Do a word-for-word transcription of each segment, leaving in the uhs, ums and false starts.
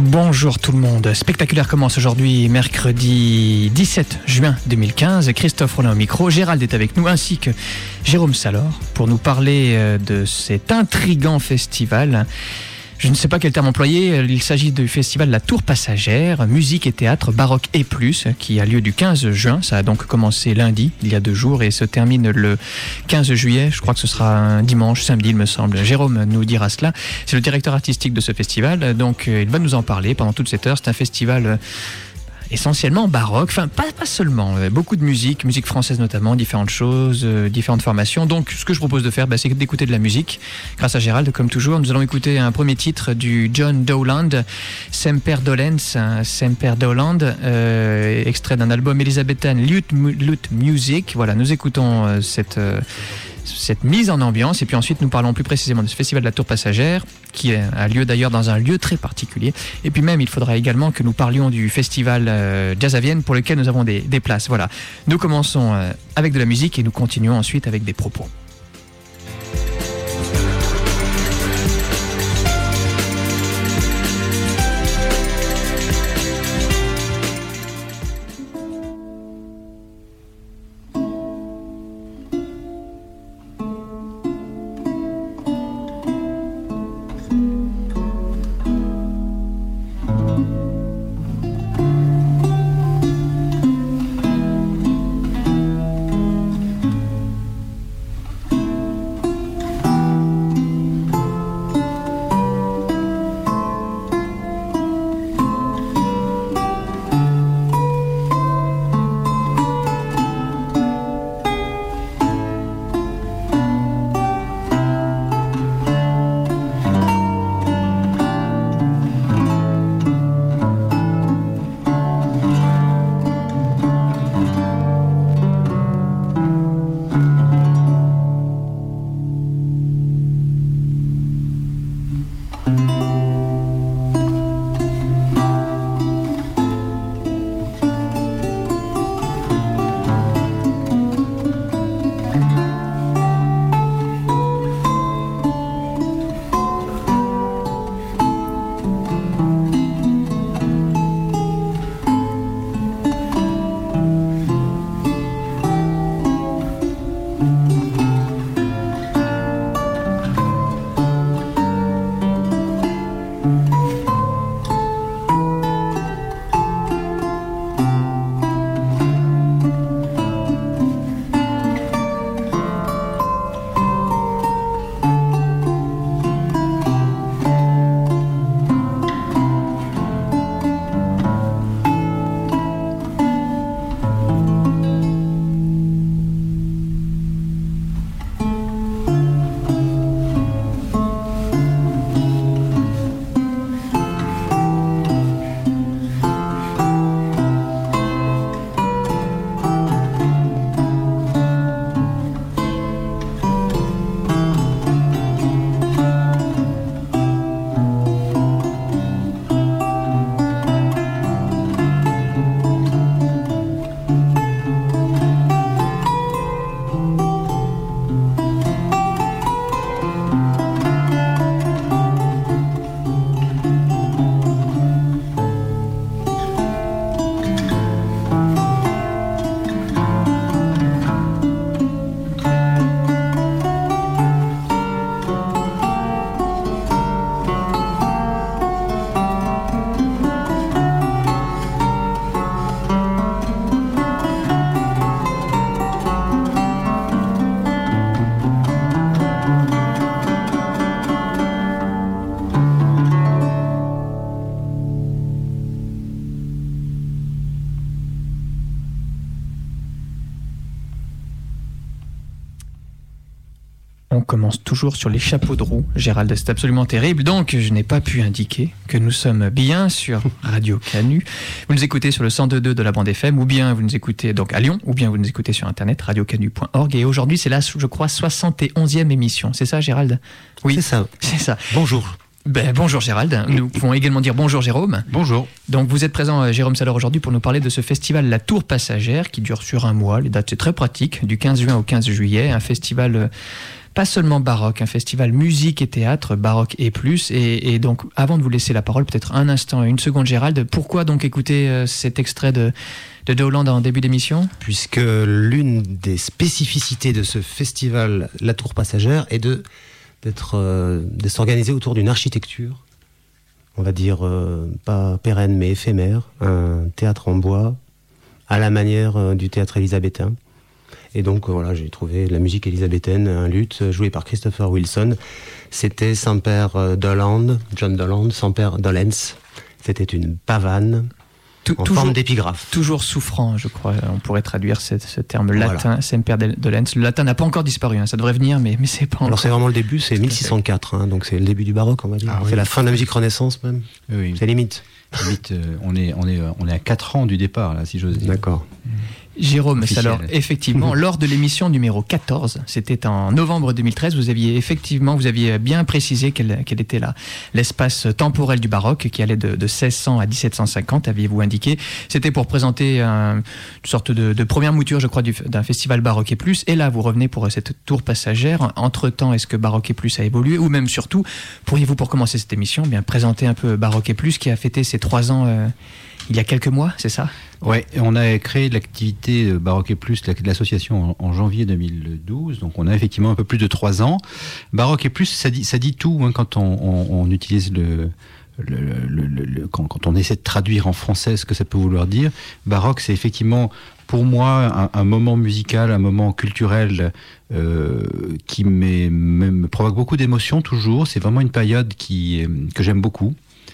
Bonjour tout le monde. Spectaculaire commence aujourd'hui, mercredi dix-sept juin deux mille quinze. Christophe Rollin au micro, Gérald est avec nous, ainsi que Jérôme Salor, pour nous parler de cet intriguant festival. Je ne sais pas quel terme employer, il s'agit du festival La Tour Passagère, musique et théâtre baroque et plus, qui a lieu du quinze juin. Ça a donc commencé lundi, il y a deux jours, et se termine le quinze juillet. Je crois que ce sera un dimanche, samedi, il me semble. Jérôme nous dira cela. C'est le directeur artistique de ce festival, donc il va nous en parler pendant toute cette heure. C'est un festival essentiellement baroque, enfin pas, pas seulement, euh, beaucoup de musique, musique française notamment, différentes choses, euh, différentes formations. Donc ce que je propose de faire, bah, c'est d'écouter de la musique. Grâce à Gérald, comme toujours, nous allons écouter un premier titre du John Dowland, Semper Dolens, hein, Semper Dowland, euh, extrait d'un album Elizabethan Lute, Lute Music. Voilà, nous écoutons euh, cette... Euh, cette mise en ambiance, et puis ensuite nous parlons plus précisément de ce festival de la Tour Passagère qui a lieu d'ailleurs dans un lieu très particulier, et puis même il faudra également que nous parlions du festival euh, Jazz à Vienne pour lequel nous avons des, des places. Voilà, nous commençons euh, avec de la musique et nous continuons ensuite avec des propos. On commence toujours sur les chapeaux de roue, Gérald, c'est absolument terrible, donc je n'ai pas pu indiquer que nous sommes bien sur Radio Canu. Vous nous écoutez sur le cent deux virgule deux de la bande F M, ou bien vous nous écoutez donc à Lyon, ou bien vous nous écoutez sur internet, radio canu point org, et aujourd'hui c'est la, je crois, soixante et onzième émission, c'est ça Gérald ? Oui, c'est ça. C'est ça. Bonjour. Ben, bonjour Gérald, nous pouvons également dire bonjour Jérôme. Bonjour. Donc vous êtes présent, Jérôme Salor, aujourd'hui pour nous parler de ce festival La Tour Passagère qui dure sur un mois. Les dates c'est très pratique, du quinze juin au quinze juillet, un festival pas seulement baroque, un festival musique et théâtre, baroque et plus. Et, et donc, avant de vous laisser la parole, peut-être un instant, une seconde, Gérald, pourquoi donc écouter euh, cet extrait de, de De Hollande en début d'émission ? Puisque l'une des spécificités de ce festival, La Tour Passagère, est de, d'être, euh, de s'organiser autour d'une architecture, on va dire euh, pas pérenne mais éphémère, un théâtre en bois, à la manière euh, du théâtre élisabétain. Et donc voilà, j'ai trouvé la musique élisabéthaine, un luth joué par Christopher Wilson. C'était Semper Doland, John Doland, Semper Dolens. C'était une pavane Tout, en toujours, forme d'épigraphe. Toujours souffrant, je crois. On pourrait traduire ce, ce terme latin, voilà. Semper Dolens. Le latin n'a pas encore disparu, hein. Ça devrait venir, mais, mais c'est pas encore. Alors c'est vraiment le début, c'est mille six cent quatre, hein, donc c'est le début du baroque, on va dire. Ah, c'est oui. La fin de la musique renaissance même. Oui. C'est limite. Limite, euh, on est on est on est à quatre ans du départ là, si j'ose dire. D'accord. Jérôme, alors effectivement, lors de l'émission numéro quatorze, c'était en novembre deux mille treize, vous aviez effectivement, vous aviez bien précisé quel, quel était là l'espace temporel du baroque qui allait de, de seize cents à dix-sept cent cinquante, aviez-vous indiqué. C'était pour présenter un, une sorte de, de première mouture, je crois, du, d'un festival baroque et plus. Et là, vous revenez pour cette tour passagère. Entre-temps, est-ce que baroque et plus a évolué, ou même surtout, pourriez-vous, pour commencer cette émission, bien présenter un peu baroque et plus qui a fêté ses trois ans euh, il y a quelques mois, c'est ça ? Ouais, on a créé l'activité Baroque et Plus, l'association, en, en janvier deux mille douze, donc on a effectivement un peu plus de trois ans. Baroque et Plus, ça dit, ça dit tout hein, quand on, on, on utilise le... Le, le, le, le, quand, quand on essaie de traduire en français ce que ça peut vouloir dire. Baroque, c'est effectivement pour moi un, un moment musical, un moment culturel euh, qui me, me provoque beaucoup d'émotions toujours. C'est vraiment une période qui, que j'aime beaucoup.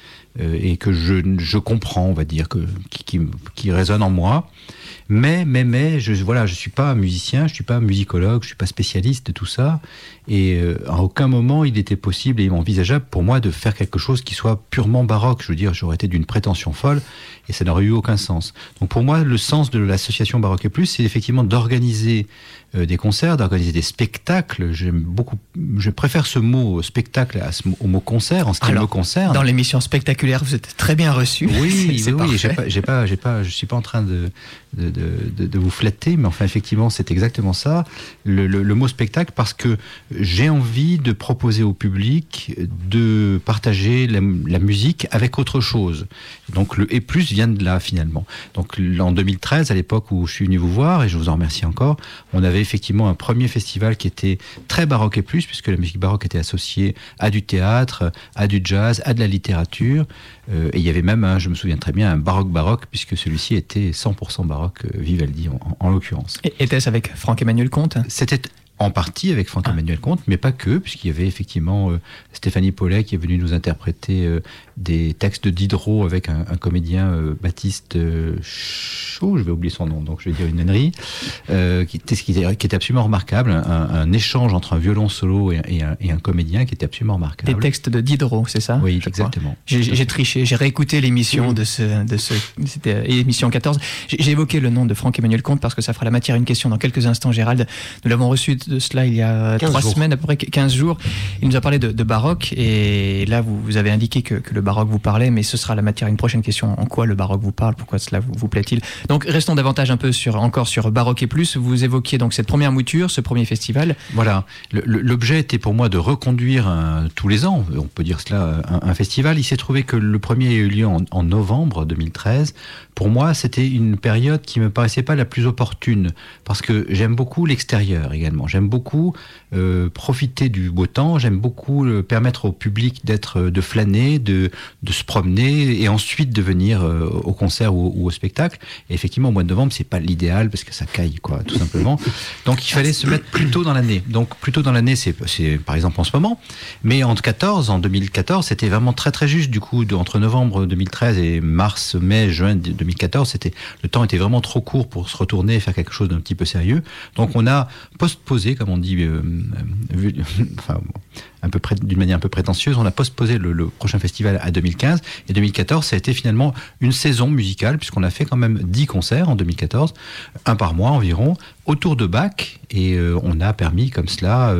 Et que je, je comprends, on va dire, que, qui, qui, qui résonne en moi. Mais, mais, mais, je, voilà, je suis pas musicien, je suis pas musicologue, je suis pas spécialiste de tout ça. Et euh, à aucun moment il était possible et envisageable pour moi de faire quelque chose qui soit purement baroque. Je veux dire, j'aurais été d'une prétention folle et ça n'aurait eu aucun sens. Donc pour moi, le sens de l'association Baroque et Plus, c'est effectivement d'organiser euh, des concerts, d'organiser des spectacles. J'aime beaucoup, je préfère ce mot spectacle à ce, au mot concert, en ce qui Alors, me concerne. Dans l'émission spectaculaire, vous êtes très bien reçu. Oui, c'est, oui, c'est oui. J'ai pas, j'ai pas, j'ai pas, je suis pas en train de de, de, de, de vous flatter, mais enfin effectivement, c'est exactement ça. Le, le, le mot spectacle, parce que j'ai envie de proposer au public de partager la, la musique avec autre chose. Donc le et plus vient de là finalement. Donc en deux mille treize, à l'époque où je suis venu vous voir, et je vous en remercie encore, on avait effectivement un premier festival qui était très baroque et plus, puisque la musique baroque était associée à du théâtre, à du jazz, à de la littérature. Euh, et il y avait même, hein, je me souviens très bien, un baroque baroque, puisque celui-ci était cent pour cent baroque, euh, Vivaldi en, en, en l'occurrence. Et était-ce avec Franck-Emmanuel Comte ? C'était en partie avec Franck-Emmanuel Comte, mais pas que, puisqu'il y avait effectivement euh, Stéphanie Paulet qui est venue nous interpréter euh, des textes de Diderot avec un, un comédien, euh, Baptiste euh, Chaud, je vais oublier son nom, donc je vais dire une ânerie, euh, qui, était, qui, était, qui était absolument remarquable, un, un échange entre un violon solo et, et, un, et un comédien qui était absolument remarquable. Des textes de Diderot, c'est ça ? Oui, exactement. J'ai, j'ai triché, j'ai réécouté l'émission de ce, de ce, c'était émission quatorze. J'ai, j'ai évoqué le nom de Franck-Emmanuel Comte parce que ça fera la matière à une question dans quelques instants, Gérald. Nous l'avons reçu de cela il y a trois jours. semaines, à peu près quinze jours. Il nous a parlé de, de baroque et là vous, vous avez indiqué que, que le baroque vous parlait, mais ce sera la matière à une prochaine question. En quoi le baroque vous parle ? Pourquoi cela vous, vous plaît-il ? Donc restons davantage un peu sur, encore sur baroque et plus. Vous évoquiez donc cette première mouture, ce premier festival. Voilà. Le, le, l'objet était pour moi de reconduire un, tous les ans, on peut dire cela, un, un festival. Il s'est trouvé que le premier a eu lieu en, en novembre deux mille treize. Pour moi, c'était une période qui me paraissait pas la plus opportune parce que j'aime beaucoup l'extérieur également. J'aime beaucoup euh, profiter du beau temps. J'aime beaucoup euh, permettre au public d'être, de flâner, de, de se promener et ensuite de venir euh, au concert ou, ou au spectacle. Et effectivement, au mois de novembre, c'est pas l'idéal parce que ça caille, quoi, tout simplement. Donc, il fallait se mettre plus tôt dans l'année. Donc, plus tôt dans l'année, c'est, c'est par exemple en ce moment. Mais en quatorze, en deux mille quatorze, c'était vraiment très très juste. Du coup, de, entre novembre deux mille treize et mars, mai, juin deux mille quatorze, c'était, le temps était vraiment trop court pour se retourner et faire quelque chose d'un petit peu sérieux. Donc, on a postposé, comme on dit, euh, euh, enfin, un peu près, d'une manière un peu prétentieuse, on a postposé le, le prochain festival à deux mille quinze. Et deux mille quatorze, ça a été finalement une saison musicale, puisqu'on a fait quand même dix concerts en deux mille quatorze, un par mois environ, autour de Bach. Et euh, on a permis comme cela euh,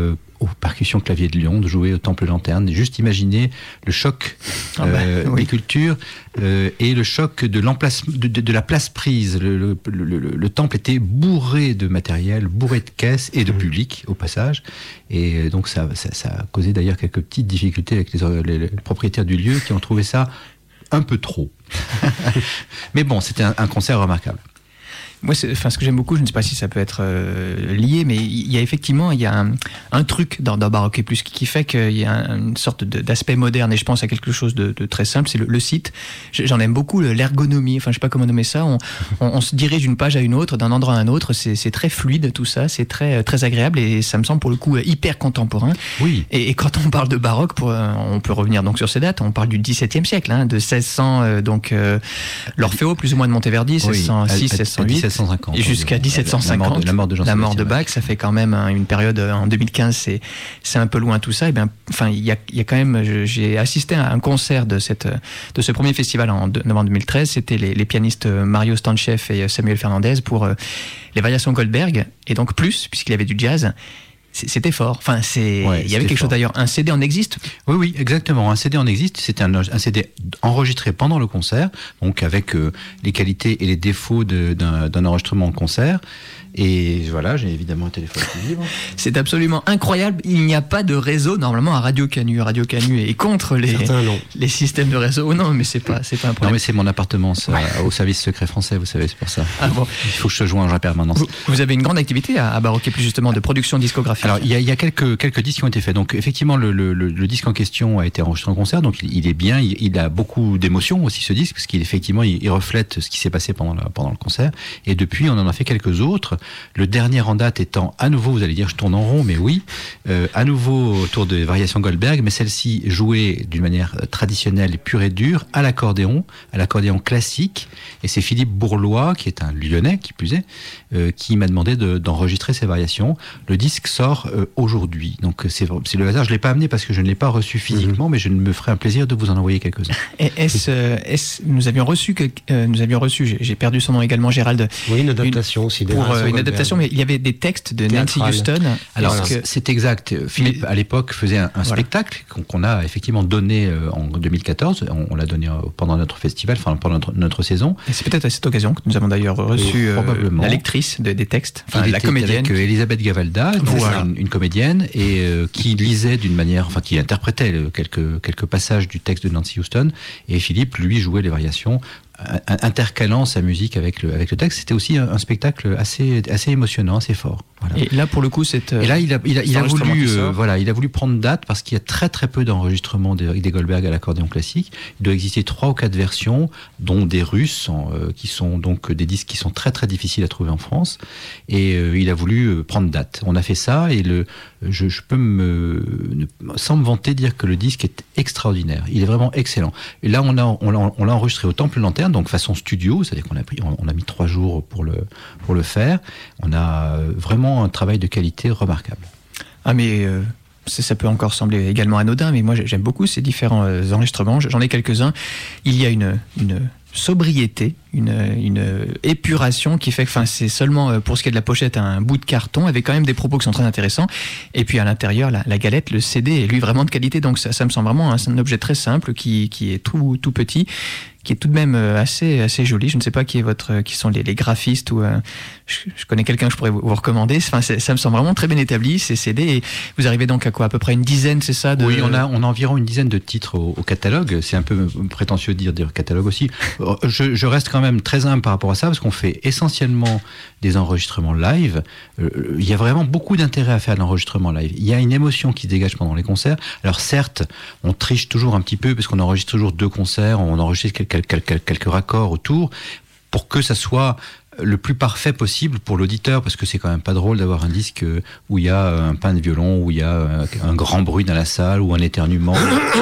aux percussions clavier de Lyon, de jouer au Temple Lanterne. Juste imaginer le choc ah bah, euh, oui. des cultures euh, et le choc de, de, de, de la place prise. Le, le, le, le, le temple était bourré de matériel, bourré de caisses et de mmh. public au passage. Et donc ça, ça, ça a causé d'ailleurs quelques petites difficultés avec les, les, les propriétaires du lieu qui ont trouvé ça un peu trop. Mais bon, c'était un, un concert remarquable. Moi, enfin, ce que j'aime beaucoup, je ne sais pas si ça peut être euh, lié, mais il y a effectivement il y a un, un truc dans, dans Baroque et Plus qui, qui fait qu'il y a un, une sorte de, d'aspect moderne, et je pense à quelque chose de, de très simple, c'est le, le site. J'en aime beaucoup, l'ergonomie, enfin je sais pas comment nommer ça, on, on, on se dirige d'une page à une autre, d'un endroit à un autre, c'est, c'est très fluide tout ça, c'est très, très agréable, et ça me semble pour le coup hyper contemporain. Oui. Et, et quand on parle de Baroque, pour, on peut revenir donc sur ces dates, on parle du dix-septième siècle, hein, de seize cents, euh, donc euh, l'Orfeo plus ou moins de Monteverdi, seize cent six, seize cent huit. dix-sept cent cinquante, et jusqu'à dix-sept cent cinquante, la mort de, la mort de, Jean la mort de Bach, ça fait quand même une période en deux mille quinze, c'est, c'est un peu loin tout ça. Et bien, enfin, il y a, il y a quand même, j'ai assisté à un concert de cette, de ce premier festival en novembre deux mille treize. C'était les, les pianistes Mario Stanchev et Samuel Fernandez pour les variations Goldberg, et donc plus, puisqu'il y avait du jazz. C'était fort. Enfin, c'est. Ouais, il y avait quelque fort. chose d'ailleurs. Un C D en existe. Oui, oui, exactement. Un C D en existe. C'était un, un C D enregistré pendant le concert, donc avec euh, les qualités et les défauts de, d'un, d'un enregistrement en concert. Et voilà, j'ai évidemment un téléphone qui vibre. C'est absolument incroyable. Il n'y a pas de réseau normalement à Radio Canu. Radio Canu est contre les, les systèmes de réseau. Oh non, mais c'est pas, c'est pas un problème. Non, mais c'est mon appartement ça, ouais. Au service secret français, vous savez, c'est pour ça. Ah bon. Il faut que je te joigne en permanence. Vous, vous avez une grande activité à, à Baroque et Plus justement de production discographique. Alors il y a, il y a quelques quelques disques qui ont été faits. Donc effectivement, le, le, le, le disque en question a été enregistré en concert, donc il, il est bien. Il, il a beaucoup d'émotions aussi ce disque, parce qu'il effectivement il, il reflète ce qui s'est passé pendant la, pendant le concert. Et depuis, on en a fait quelques autres. Le dernier en date étant à nouveau, vous allez dire je tourne en rond, mais oui, euh, à nouveau autour des variations Goldberg, mais celle-ci jouée d'une manière traditionnelle, pure et dure, à l'accordéon, à l'accordéon classique. Et c'est Philippe Bourlois, qui est un Lyonnais, qui plus est, euh, qui m'a demandé de, d'enregistrer ces variations. Le disque sort euh, aujourd'hui, donc c'est, c'est le hasard. Je l'ai pas amené parce que je ne l'ai pas reçu physiquement, mmh. mais je me ferai un plaisir de vous en envoyer quelques-uns. Et est-ce, euh, est-ce, nous avions reçu, que, euh, nous avions reçu, j'ai, j'ai perdu son nom également, Gérald. Oui, une adaptation une, aussi. Pour euh, une adaptation, mais il y avait des textes de Nancy Houston. Alors voilà. que... c'est exact. Philippe mais... à l'époque faisait un, un voilà. spectacle qu'on, qu'on a effectivement donné euh, en deux mille quatorze. On, on l'a donné euh, pendant notre festival, enfin pendant notre, notre saison. Et c'est peut-être à cette occasion que nous avons d'ailleurs reçu euh, la lectrice de, des textes, enfin il la comédienne. Avec euh, Elisabeth Gavalda, voilà. une, une comédienne et euh, qui lisait d'une manière, enfin qui interprétait le, quelques quelques passages du texte de Nancy Houston. Et Philippe lui jouait les variations, intercalant sa musique avec le, avec le texte. C'était aussi un, un spectacle assez, assez émotionnant, assez fort. Voilà. Et là, pour le coup, c'est... Et là, il a, il a, il a voulu, euh, voilà, il a voulu prendre date parce qu'il y a très très peu d'enregistrements des, des Goldberg à l'accordéon classique. Il doit exister trois ou quatre versions, dont des Russes, euh, qui sont donc des disques qui sont très très difficiles à trouver en France. Et euh, il a voulu euh, prendre date. On a fait ça et le, je, je peux me, sans me vanter, dire que le disque est extraordinaire. Il est vraiment excellent. Et là, on a, on l'a, on l'a enregistré au Temple Lanterne, donc façon studio, c'est-à-dire qu'on a pris, on a mis trois jours pour le pour le faire. On a vraiment un travail de qualité remarquable. Ah mais euh, ça, ça peut encore sembler également anodin, mais moi j'aime beaucoup ces différents euh, enregistrements. J'en ai quelques-uns. Il y a une une sobriété, une, une épuration qui fait que, enfin, c'est seulement pour ce qui est de la pochette un bout de carton avec quand même des propos qui sont très intéressants. Et puis à l'intérieur, la, la galette, le C D est lui vraiment de qualité. Donc ça, ça me semble vraiment un, un objet très simple qui, qui est tout, tout petit, qui est tout de même assez, assez joli. Je ne sais pas qui est votre, qui sont les, les graphistes ou euh, je, je connais quelqu'un que je pourrais vous, vous recommander. Enfin, c'est, ça me semble vraiment très bien établi ces C D. Et vous arrivez donc à quoi, à peu près une dizaine, c'est ça de... Oui, on a, on a environ une dizaine de titres au, au catalogue. C'est un peu prétentieux de dire, dire catalogue aussi. Je, je reste quand même très humble par rapport à ça parce qu'on fait essentiellement des enregistrements live. Euh, il y a vraiment beaucoup d'intérêt à faire de l'enregistrement live. Il y a une émotion qui se dégage pendant les concerts. Alors certes, on triche toujours un petit peu parce qu'on enregistre toujours deux concerts, on enregistre quelques, quelques, quelques raccords autour pour que ça soit le plus parfait possible pour l'auditeur, parce que c'est quand même pas drôle d'avoir un disque où il y a un pain de violon, où il y a un grand bruit dans la salle, ou un éternuement.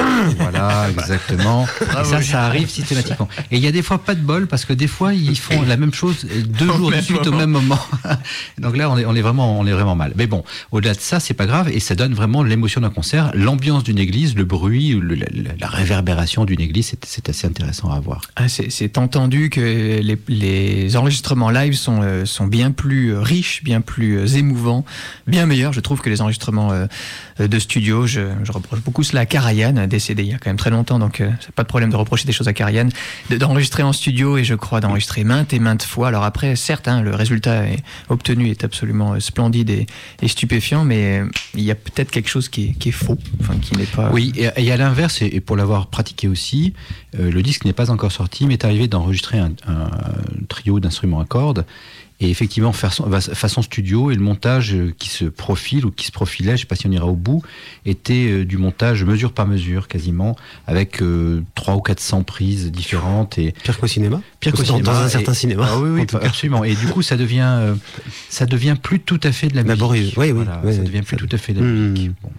Voilà, exactement. Et ça, ça arrive systématiquement. Et il y a des fois pas de bol, parce que des fois, ils font la même chose deux jours de suite au même moment. Donc là, on est, on est vraiment, on est vraiment mal. Mais bon, au-delà de ça, c'est pas grave, et ça donne vraiment l'émotion d'un concert, l'ambiance d'une église, le bruit, le, la, la réverbération d'une église, c'est, c'est assez intéressant à voir. Ah, c'est, c'est entendu que les, les enregistrements enregistrements live sont, euh, sont bien plus euh, riches, bien plus euh, émouvants, bien meilleurs, je trouve, que les enregistrements euh, de studio. Je, je reproche beaucoup cela à Karajan, décédé il y a quand même très longtemps, donc euh, c'est pas de problème de reprocher des choses à Karajan, de, d'enregistrer en studio, et je crois d'enregistrer maintes et maintes fois. Alors après, certes, hein, le résultat est, obtenu est absolument splendide et, et stupéfiant, mais euh, il y a peut-être quelque chose qui est, qui est faux, enfin qui n'est pas... Oui, et, et à l'inverse, et, et pour l'avoir pratiqué aussi, euh, le disque n'est pas encore sorti, mais est arrivé d'enregistrer un, un trio d'instruments à cordes, et effectivement façon, façon studio, et le montage qui se profile ou qui se profilait, je ne sais pas si on ira au bout, était du montage mesure par mesure quasiment, avec euh, trois ou quatre cents prises différentes. Et pire qu'au cinéma. Pire qu'au dans, cinéma. Dans un certain et, cinéma. Ah oui, oui, absolument. Et du coup, ça devient, euh, ça devient plus tout à fait de la Laborieux. musique. Oui, oui, voilà, oui, ça oui, devient plus ça... tout à fait de la mmh. musique. Bon.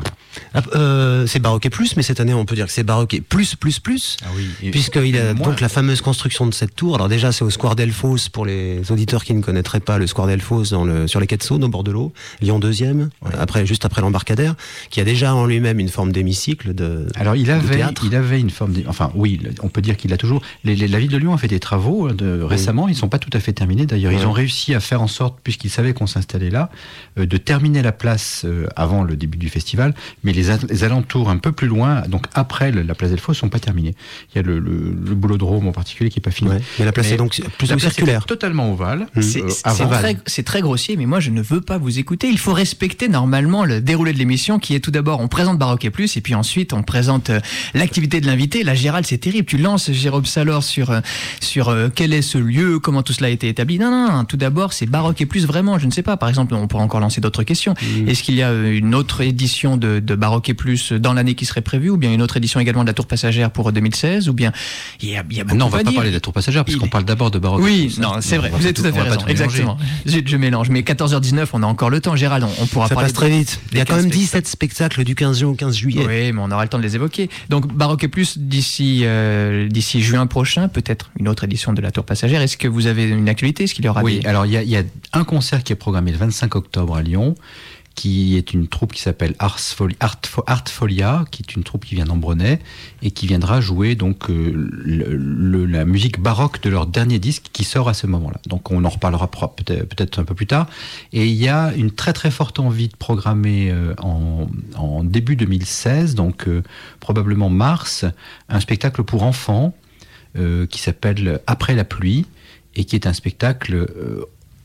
Ah, euh, c'est baroqué plus, mais cette année on peut dire que c'est baroqué plus plus plus, ah oui, puisqu'il a moi, donc la fameuse construction de cette tour. Alors déjà c'est au Square Delphos, pour les auditeurs qui ne connaîtraient pas le Square Delphos, dans le, sur les quais de Saône au bord de l'eau, Lyon deuxième, ouais. après, juste après l'embarcadère, qui a déjà en lui-même une forme d'hémicycle de Alors il avait, de théâtre. il avait une forme, enfin oui, on peut dire qu'il a toujours, les, les, la ville de Lyon a fait des travaux de, récemment, oui. Ils ne sont pas tout à fait terminés d'ailleurs, ouais. Ils ont réussi à faire en sorte, puisqu'ils savaient qu'on s'installait là, euh, de terminer la place euh, avant le début du festival, mais les, les alentours un peu plus loin, donc après le, la place Delphos, sont pas terminés. Il y a le, le, le boulodrome en particulier qui est pas fini. Ouais, mais la place mais est donc plutôt circulaire. Totalement ovale. Mmh. C'est, euh, c'est, très, c'est très grossier, mais moi je ne veux pas vous écouter. Il faut respecter normalement le déroulé de l'émission, qui est tout d'abord on présente Baroque et Plus, et puis ensuite on présente euh, l'activité de l'invité. Là, Gérald, c'est terrible. Tu lances Jérôme Salor sur euh, sur euh, quel est ce lieu, comment tout cela a été établi. Non, non, non. Tout d'abord, c'est Baroque et Plus vraiment. Je ne sais pas. Par exemple, on pourra encore lancer d'autres questions. Mmh. Est-ce qu'il y a une autre édition de, de Baroque et Plus dans l'année qui serait prévue, ou bien une autre édition également de la Tour Passagère pour deux mille seize, ou bien il y a, il y a non, on va pas parler de la Tour Passagère parce il... qu'on parle d'abord de Baroque. Oui, non, c'est vrai, vous avez tout à fait raison, exactement. Je, je mélange, mais quatorze heures dix-neuf, on a encore le temps, Gérald, on, on pourra ça parler. Ça passe très vite. Il y a quand même dix-sept spectacles du quinze juin au quinze juillet. Oui, mais on aura le temps de les évoquer. Donc Baroque et Plus d'ici euh, d'ici juin prochain, peut-être une autre édition de la Tour Passagère. Est-ce que vous avez une actualité? Est-ce qu'il y aura Oui, des... alors il y a, il y a un concert qui est programmé le vingt-cinq octobre à Lyon, qui est une troupe qui s'appelle Ars Folia, Art, Art Folia, qui est une troupe qui vient d'Ambronay et qui viendra jouer donc euh, le, le, la musique baroque de leur dernier disque qui sort à ce moment-là. Donc on en reparlera peut-être, peut-être un peu plus tard. Et il y a une très très forte envie de programmer euh, en, en début deux mille seize, donc euh, probablement mars, un spectacle pour enfants euh, qui s'appelle Après la pluie et qui est un spectacle euh,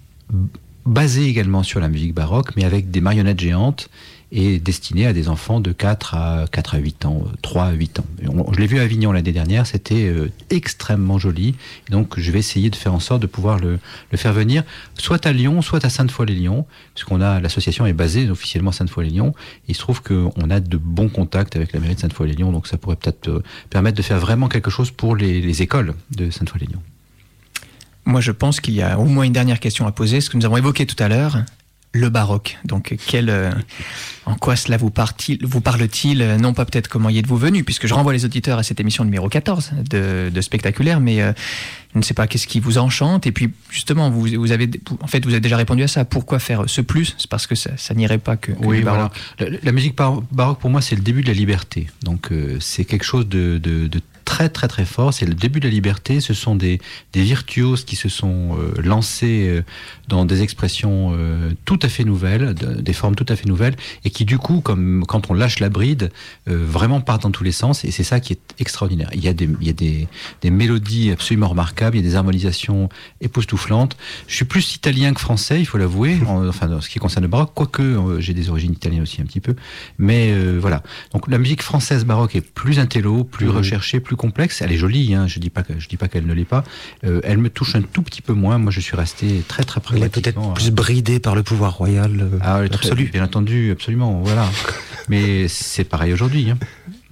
basé également sur la musique baroque, mais avec des marionnettes géantes et destiné à des enfants de quatre à huit ans, trois à huit ans. On, je l'ai vu à Avignon l'année dernière, c'était euh, extrêmement joli. Et donc je vais essayer de faire en sorte de pouvoir le, le faire venir, soit à Lyon, soit à Sainte-Foy-les-Lyons, puisqu'on a, l'association est basée officiellement à Sainte-Foy-les-Lyons. Il se trouve qu'on a de bons contacts avec la mairie de Sainte-Foy-les-Lyons, donc ça pourrait peut-être euh, permettre de faire vraiment quelque chose pour les, les écoles de Sainte-Foy-les-Lyons. Moi, je pense qu'il y a au moins une dernière question à poser, ce que nous avons évoqué tout à l'heure, le baroque. Donc, quel, euh, en quoi cela vous, part-il, vous parle-t-il? Non pas peut-être comment y êtes-vous venu, puisque je renvoie les auditeurs à cette émission numéro quatorze de, de Spectaculaire, mais euh, je ne sais pas qu'est-ce qui vous enchante. Et puis, justement, vous, vous avez, en fait, vous avez déjà répondu à ça. Pourquoi faire ce plus? C'est parce que ça, ça n'irait pas que, que oui, le baroque. Voilà. La, la musique baroque, pour moi, c'est le début de la liberté. Donc, euh, c'est quelque chose de, de, de très très très fort, c'est le début de la liberté. Ce sont des, des virtuoses qui se sont euh, lancés euh, dans des expressions euh, tout à fait nouvelles, de, des formes tout à fait nouvelles, et qui du coup, comme quand on lâche la bride, euh, vraiment partent dans tous les sens, et c'est ça qui est extraordinaire. Il y a des, il y a des, des mélodies absolument remarquables, il y a des harmonisations époustouflantes. Je suis plus italien que français, il faut l'avouer, en, enfin dans ce qui concerne le baroque, quoique euh, j'ai des origines italiennes aussi un petit peu, mais euh, voilà. Donc la musique française baroque est plus intello, plus mmh. recherchée, plus complexe. Elle est jolie, hein, je dis pas que je dis pas qu'elle ne l'est pas. Euh, elle me touche un tout petit peu moins. Moi, je suis resté très très pragmatique. Elle est peut-être plus bridée par le pouvoir royal. Euh, ah, absolu, bien entendu, absolument. Voilà. Mais c'est pareil aujourd'hui. Hein.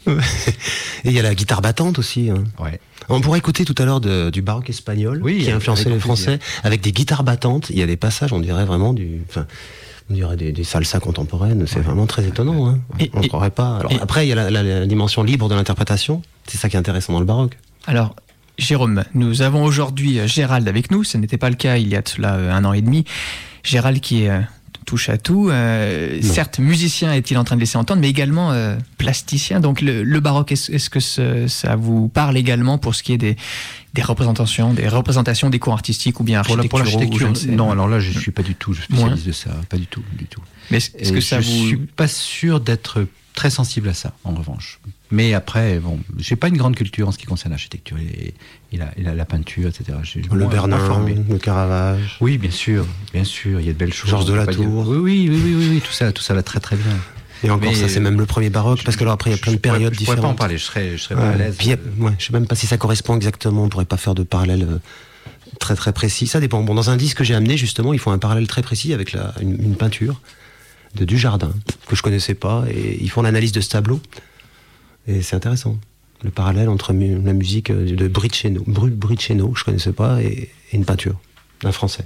Et il y a la guitare battante aussi. Hein. Ouais. On pourrait écouter tout à l'heure de, du baroque espagnol, oui, qui a influencé les Français, avec des guitares battantes. Il y a des passages, on dirait vraiment du. Enfin, on dirait des, des salsas contemporaines, c'est ouais. vraiment très étonnant. Hein. Et, on ne croirait pas. Alors, et, après, il y a la, la, la dimension libre de l'interprétation. C'est ça qui est intéressant dans le baroque. Alors, Jérôme, nous avons aujourd'hui Gérald avec nous. Ce n'était pas le cas il y a de cela un an et demi. Gérald qui est touche à tout. Euh, certes, musicien est-il en train de laisser entendre, mais également euh, plasticien. Donc le, le baroque, est-ce, est-ce que ce, ça vous parle également pour ce qui est des, des représentations, des représentations des cours artistiques ou bien Pour la- pour architecturaux? l'architecture, non, alors là, je suis pas du tout spécialiste de ça, pas du tout, du tout. Mais est-ce, est-ce Et que ça je vous... suis pas sûr d'être très sensible à ça, en revanche. Mais après, bon, j'ai pas une grande culture en ce qui concerne l'architecture et, et, la, et la, la peinture, et cetera. J'ai Le moins Bernin, informé. le Caravage. Oui, bien sûr, bien sûr, il y a de belles choses. Georges on peut pas Delatour. dire- Oui, oui, oui, oui, oui, oui, tout ça, tout ça va très très bien. Et encore, Mais, ça, c'est même le premier baroque, parce que alors après, il y a plein de Je pourrais- périodes je pourrais différentes. pas en parler, je serais, je serais Ouais. pas à l'aise. Puis, il y a- ouais, je sais même pas si ça correspond exactement, on pourrait pas faire de parallèle euh, très très précis. Ça dépend. Bon, dans un disque que j'ai amené, justement, ils font un parallèle très précis avec la, une, une peinture de Dujardin, que je connaissais pas, et ils font l'analyse de ce tableau. Et c'est intéressant. Le parallèle entre mu- la musique de Briceno, Bru- Briceno, je connaissais pas, et, et une peinture d'un Français.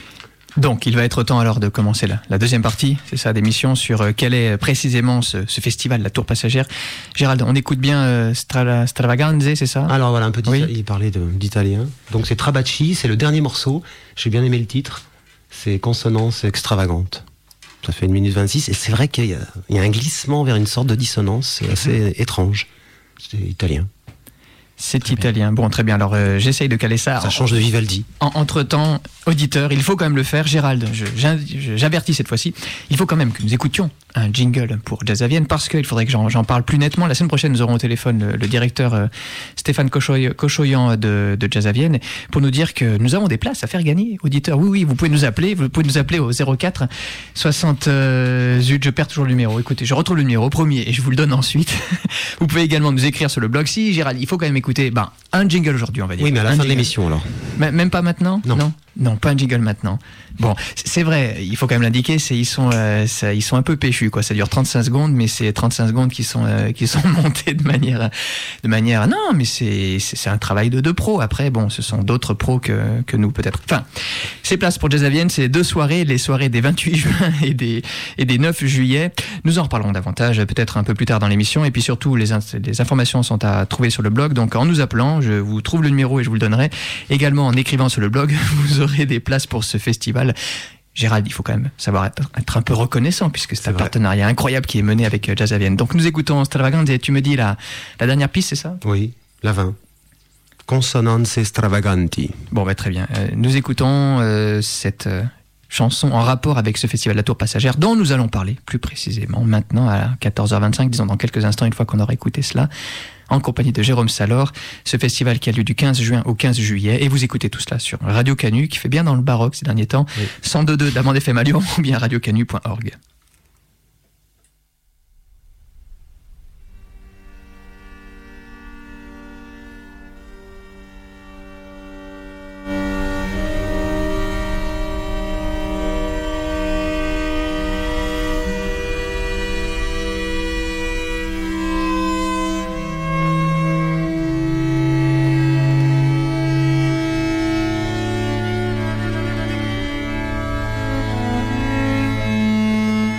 Donc, il va être temps alors de commencer la, la deuxième partie, c'est ça, d'émission sur euh, quel est précisément ce, ce festival, la Tour Passagère. Gérald, on écoute bien euh, Stra- Stravaganze, c'est ça? Alors voilà, un peu Oui. d'Italie, il parlait de- d'italien. Donc c'est Trabacci, c'est le dernier morceau. J'ai bien aimé le titre. C'est Consonance extravagante. Ça fait une minute vingt-six, et c'est vrai qu'il y a, il y a un glissement vers une sorte de dissonance, c'est assez étrange. C'est italien. C'est Très italien. Bon, très bien. Alors, euh, j'essaye de caler ça. Ça change de Vivaldi. En, entre-temps, auditeur, il faut quand même le faire. Gérald, je- j'in- je- j'avertis cette fois-ci, il faut quand même que nous écoutions un jingle pour Jazz à Vienne, parce qu'il faudrait que j'en, j'en parle plus nettement. La semaine prochaine, nous aurons au téléphone le, le directeur euh, Stéphane Cochoy- Cochoyan de, de Jazz à Vienne pour nous dire que nous avons des places à faire gagner, auditeurs. Oui, oui, vous pouvez nous appeler. Vous pouvez nous appeler au zéro quatre soixante... Euh, zut, je perds toujours le numéro. Écoutez, je retrouve le numéro premier et je vous le donne ensuite. Vous pouvez également nous écrire sur le blog. Si, Gérald, il faut quand même écouter ben, un jingle aujourd'hui, on va dire. Oui, mais à la Un fin de jingle. l'émission alors. M- Même pas maintenant? Non. non Non, pas un jingle maintenant. Bon, c- c'est vrai, il faut quand même l'indiquer, c'est, ils, sont, euh, ça, ils sont un peu péchus, quoi. Ça dure trente-cinq secondes, mais c'est trente-cinq secondes qui sont, euh, qui sont montées de manière, de manière, non, mais c'est, c'est, c'est un travail de deux pros. Après, bon, ce sont d'autres pros que, que nous, peut-être. Enfin, ces places pour Jazz à Vienne, c'est deux soirées, les soirées des vingt-huit juin et des, et des neuf juillet. Nous en reparlerons davantage, peut-être un peu plus tard dans l'émission. Et puis surtout, les, in- les informations sont à trouver sur le blog. Donc, en nous appelant, je vous trouve le numéro et je vous le donnerai. Également, en écrivant sur le blog, vous aurez des places pour ce festival. Gérald, il faut quand même savoir être, être un peu reconnaissant, puisque c'est, C'est un vrai. partenariat incroyable qui est mené avec euh, Jazz à Vienne. Donc nous écoutons Stravaganze et tu me dis la, la dernière piste, c'est ça? Oui, la vingt. Consonance extravaganti. Bon, bah, très bien. Euh, nous écoutons euh, cette euh, chanson en rapport avec ce festival de la Tour Passagère, dont nous allons parler plus précisément maintenant à quatorze heures vingt-cinq, disons dans quelques instants, une fois qu'on aura écouté cela, en compagnie de Jérôme Salor, ce festival qui a lieu du quinze juin au quinze juillet, et vous écoutez tout cela sur Radio Canu, qui fait bien dans le baroque ces derniers temps, Oui. cent deux virgule deux d'Amande F M à Lyon, ou bien radio canu point org. Thank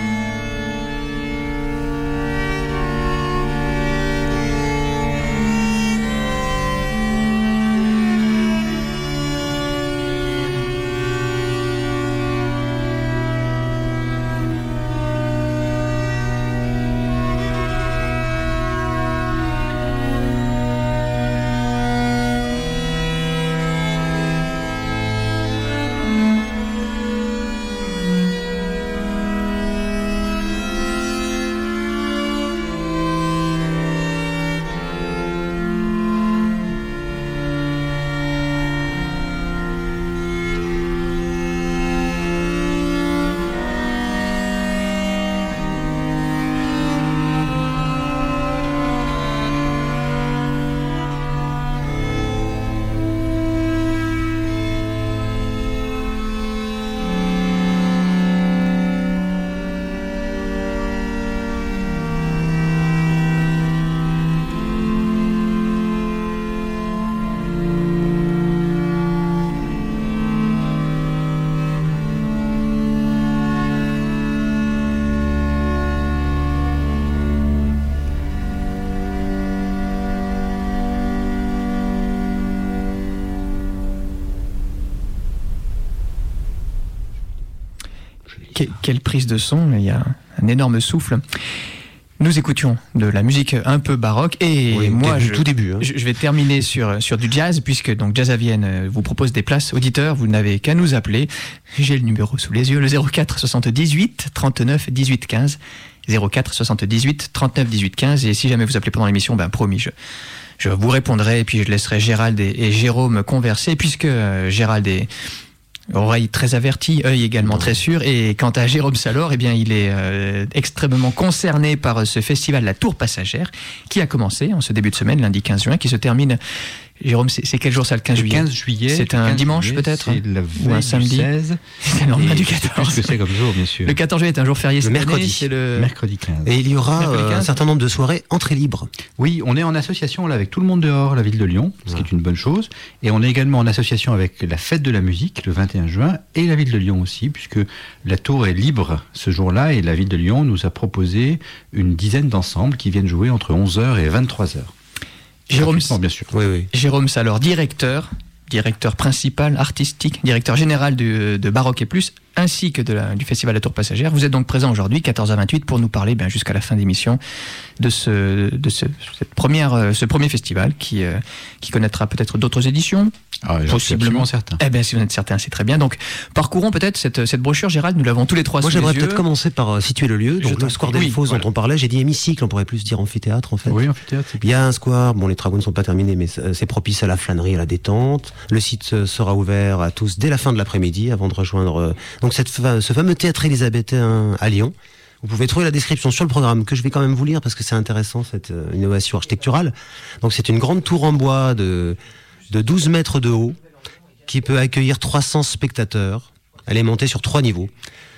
Que- quelle prise de son, il y a un énorme souffle. Nous écoutions de la musique un peu baroque et Oui, moi, début, je, tout début. Hein. je je vais terminer sur, sur du jazz puisque donc Jazz à Vienne euh, vous propose des places. Auditeurs, vous n'avez qu'à nous appeler. J'ai le numéro sous les yeux, le zéro quatre soixante-dix-huit trente-neuf dix-huit quinze. zéro quatre soixante-dix-huit trente-neuf dix-huit quinze. Et si jamais vous appelez pendant l'émission, ben promis, je, je vous répondrai et puis je laisserai Gérald et, et Jérôme converser puisque euh, Gérald est oreille très avertie, œil également très sûr. Et quant à Jérôme Salor, eh bien, il est euh, extrêmement concerné par ce festival La Tour Passagère qui a commencé en ce début de semaine, lundi quinze juin, qui se termine. Jérôme, c'est, c'est quel jour ça, le quinze Le juillet quinze juillet. C'est un quinze dimanche juillet, peut-être C'est la ou un veille samedi du seize. C'est le lendemain Et du je sais plus quatorze. ce que c'est comme jour, bien sûr. Le quatorze juillet est un jour férié cette Le mercredi. année, c'est le... Mercredi quinze. Et il y aura Mercredi euh, un quinze. certain nombre de soirées entrées libres. Oui, on est en association là avec Tout le monde dehors, la ville de Lyon, ce qui est une bonne chose. Et on est également en association avec la Fête de la musique, le vingt et un juin, et la ville de Lyon aussi, puisque la tour est libre ce jour-là, et la ville de Lyon nous a proposé une dizaine d'ensembles qui viennent jouer entre onze heures et vingt-trois heures. Jérôme, Gratuitement, bien sûr. Oui, oui. Jérôme Salor, directeur, directeur principal, artistique, directeur général du- de Baroque et Plus, ainsi que de la- du Festival La Tour Passagère. Vous êtes donc présent aujourd'hui, quatorze heures vingt-huit, pour nous parler ben, jusqu'à la fin d'émission de, ce, de ce, cette première, euh, ce premier festival qui, euh, qui connaîtra peut-être d'autres éditions. Ah, j'en suis Possiblement. absolument certain. Eh bien, si vous en êtes certain, c'est très bien. Donc, parcourons peut-être cette, cette brochure, Gérald, nous l'avons tous les trois Moi, sous les j'aimerais yeux. peut-être commencer par euh, situer le lieu. Je Donc, t'en le Square prie. des Oui, Fosses voilà. dont on parlait, j'ai dit hémicycle, on pourrait plus dire amphithéâtre en fait. Oui, amphithéâtre, c'est Il y a un square, bon les travaux ne sont pas terminés, mais c'est c'est propice à la flânerie, à la détente. Le site euh, sera ouvert à tous dès la fin de l'après-midi, avant de rejoindre euh, donc cette, fa- ce fameux théâtre élisabétain à Lyon. Vous pouvez trouver la description sur le programme, que je vais quand même vous lire parce que c'est intéressant cette euh, innovation architecturale. Donc c'est une grande tour en bois de, de douze mètres de haut, qui peut accueillir trois cents spectateurs. Elle est montée sur trois niveaux.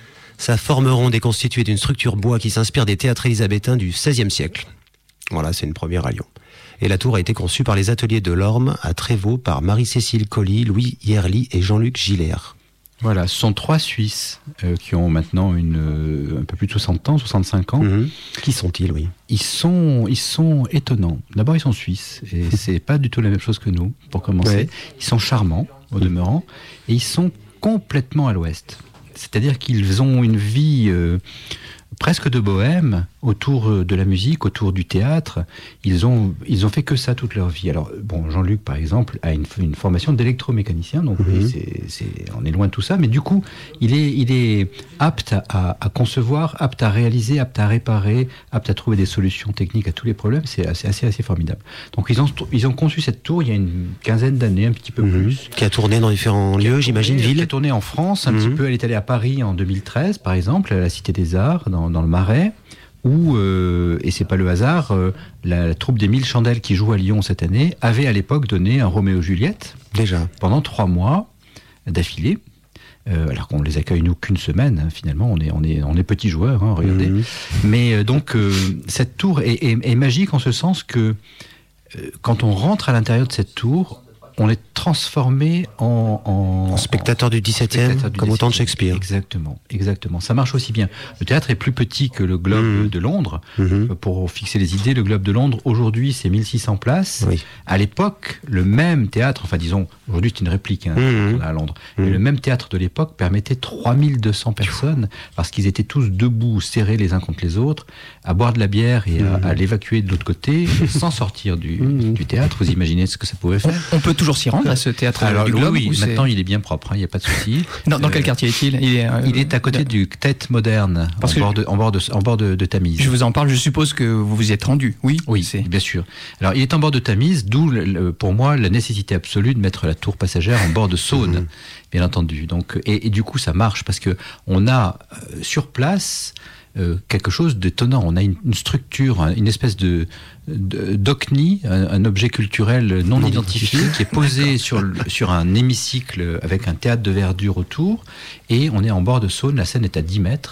Sa forme ronde est constituée d'une structure bois qui s'inspire des théâtres élisabétains du seizième siècle. Voilà, c'est une première à Lyon. Et la tour a été conçue par les ateliers de l'Orme à Trévaux par Marie-Cécile Colly, Louis Yerli et Jean-Luc Gillert. Voilà, ce sont trois Suisses euh, qui ont maintenant une, euh, un peu plus de soixante ans, soixante-cinq ans. Mhm. Qui sont-ils, oui? Ils sont, ils sont étonnants. D'abord, ils sont suisses et c'est pas du tout la même chose que nous. Pour commencer, Ouais. ils sont charmants au demeurant et ils sont complètement à l'ouest. C'est-à-dire qu'ils ont une vie euh, presque de bohème autour de la musique, autour du théâtre. Ils ont, ils ont fait que ça toute leur vie. Alors, bon, Jean-Luc, par exemple, a une, une formation d'électromécanicien, donc Mhm. oui, c'est, c'est, on est loin de tout ça, mais du coup, il est, il est apte à, à concevoir, apte à réaliser, apte à réparer, apte à trouver des solutions techniques à tous les problèmes. C'est assez, assez, assez formidable. Donc, ils ont, ils ont conçu cette tour il y a une quinzaine d'années, un petit peu Mhm. plus. Qui a tourné dans différents Qui a lieux, tourné- j'imagine, Qui a villes. tourné en France un Mhm. petit peu. Elle est allée à Paris en deux mille treize, par exemple, à la Cité des Arts, dans, dans le Marais, où, euh, et c'est pas le hasard, euh, la, la troupe des Mille Chandelles qui joue à Lyon cette année avait à l'époque donné un Roméo-Juliette Déjà. pendant trois mois d'affilée. Euh, alors qu'on les accueille nous qu'une semaine, hein, finalement, on est, on est, on est petits joueurs, hein, regardez. Mhm. Mais euh, donc, euh, cette tour est, est- est magique en ce sens que euh, quand on rentre à l'intérieur de cette tour, on est transformé en, en, En spectateur du dix-septième, spectateur du comme au temps de dix-septième. Shakespeare. Exactement, exactement. Ça marche aussi bien. Le théâtre est plus petit que le Globe Mhm. de Londres. Mhm. Pour fixer les idées, le Globe de Londres, aujourd'hui, c'est mille six cents places. Oui. À l'époque, le même théâtre, enfin disons, aujourd'hui c'est une réplique hein, Mhm. qu'on a à Londres, Mhm. mais le même théâtre de l'époque permettait trois mille deux cents personnes, parce qu'ils étaient tous debout, serrés les uns contre les autres, à boire de la bière et à, Mhm. à l'évacuer de l'autre côté, sans sortir du, Mhm. du théâtre. Vous imaginez ce que ça pouvait On, faire? on peut toujours s'y rendre à ce théâtre Alors, du oui, Globe oui, ou c'est- maintenant il est bien propre, il n'y a pas de souci. Dans, dans Euh, quel quartier est-il il est, euh, Il est à côté du Tête Moderne, Parce en que bord, de, en bord, de, en bord de, de Tamise. Je vous en parle, je suppose que vous vous y êtes rendu. Oui, Oui, c'est. bien sûr. Alors, il est en bord de Tamise, d'où, le- le- pour moi, la nécessité absolue de mettre la tour passagère en bord de Saône, Mhm. bien entendu. Donc, et, et du coup, ça marche parce que on a euh, sur place euh, quelque chose d'étonnant. On a une, une structure, une espèce de, de d'ocni, un, un objet culturel non, Non identifié, qui est posé sur, le- sur un hémicycle avec un théâtre de verdure autour, et on est en bord de Saône. La scène est à dix mètres.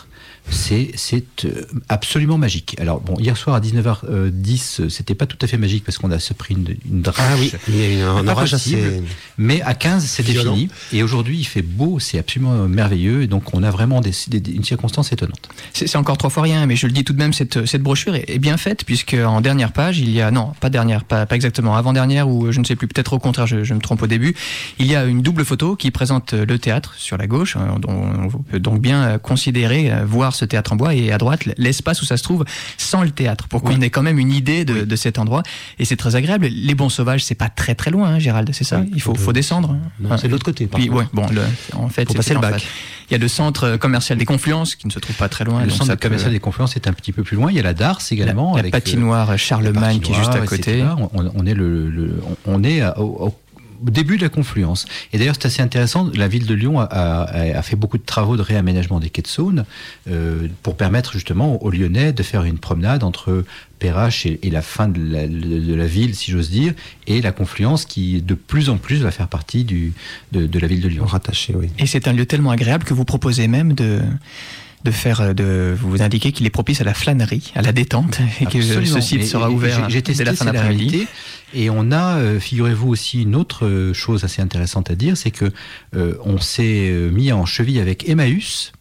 c'est, c'est absolument magique. Alors bon, hier soir à dix-neuf heures dix, c'était pas tout à fait magique parce qu'on a se pris une, une drache. Ah oui, il y a eu un orage assez... Mais à quinze, c'était violent. Fini. Et aujourd'hui, il fait beau, c'est absolument merveilleux. Et donc, on a vraiment des, des, une circonstance étonnante. C'est, c'est encore trois fois rien, mais je le dis tout de même, cette, cette brochure est, est bien faite, puisque en dernière page, il y a, non, pas dernière, pas, pas exactement, avant-dernière, ou je ne sais plus, peut-être au contraire, je, je me trompe au début, il y a une double photo qui présente le théâtre sur la gauche, dont on peut donc bien considérer, voir ce théâtre en bois, et à droite, l'espace où ça se trouve sans le théâtre, pour qu'on oui. ait quand même une idée de, oui. de cet endroit. Et c'est très agréable. Les Bons Sauvages, c'est pas très très loin, hein, Gérald, c'est ça? Oui, il faut, faut descendre. Non, c'est de l'autre côté. Puis, ouais, bon, le, en fait, faut passer le bac. Il y a le centre commercial des Confluences qui ne se trouve pas très loin. Le centre commercial peut... des Confluences est un petit peu plus loin. Il y a la Darse également. La, la patinoire Charlemagne qui est juste à côté. On, on est le, le on est à, au, au début de la confluence. Et d'ailleurs, c'est assez intéressant. La ville de Lyon a, a, a fait beaucoup de travaux de réaménagement des quais de Saône euh, pour permettre justement aux Lyonnais de faire une promenade entre Perrache et, et la fin de la, de la ville, si j'ose dire, et la confluence qui, de plus en plus, va faire partie du, de, de la ville de Lyon. Rattaché, oui. Et c'est un lieu tellement agréable que vous proposez même de... de faire, de vous indiquer qu'il est propice à la flânerie, à la détente, et Absolument. que ce site sera ouvert j'ai, j'ai testé, dès la fin d'après-midi. Et on a, euh, figurez-vous aussi, une autre euh, chose assez intéressante à dire, c'est que euh, on s'est mis en cheville avec Emmaüs.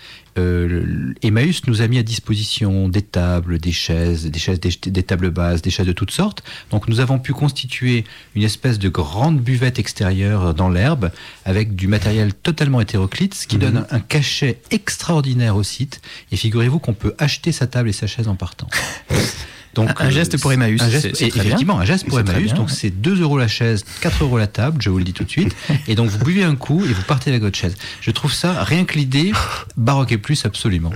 Euh, Emmaüs nous a mis à disposition des tables, des chaises, des chaises, des, des tables basses, des chaises de toutes sortes. Donc nous avons pu constituer une espèce de grande buvette extérieure dans l'herbe avec du matériel totalement hétéroclite, ce qui mmh. donne un, un cachet extraordinaire au site. Et figurez-vous qu'on peut acheter sa table et sa chaise en partant. Donc, un, un geste pour Emmaüs. Un geste, c'est, c'est effectivement, bien. un geste pour c'est Emmaüs. Donc, c'est deux euros la chaise, quatre euros la table, je vous le dis tout de suite. Et donc, vous buvez un coup et vous partez avec votre chaise. Je trouve ça, rien que l'idée, baroque et plus, absolument.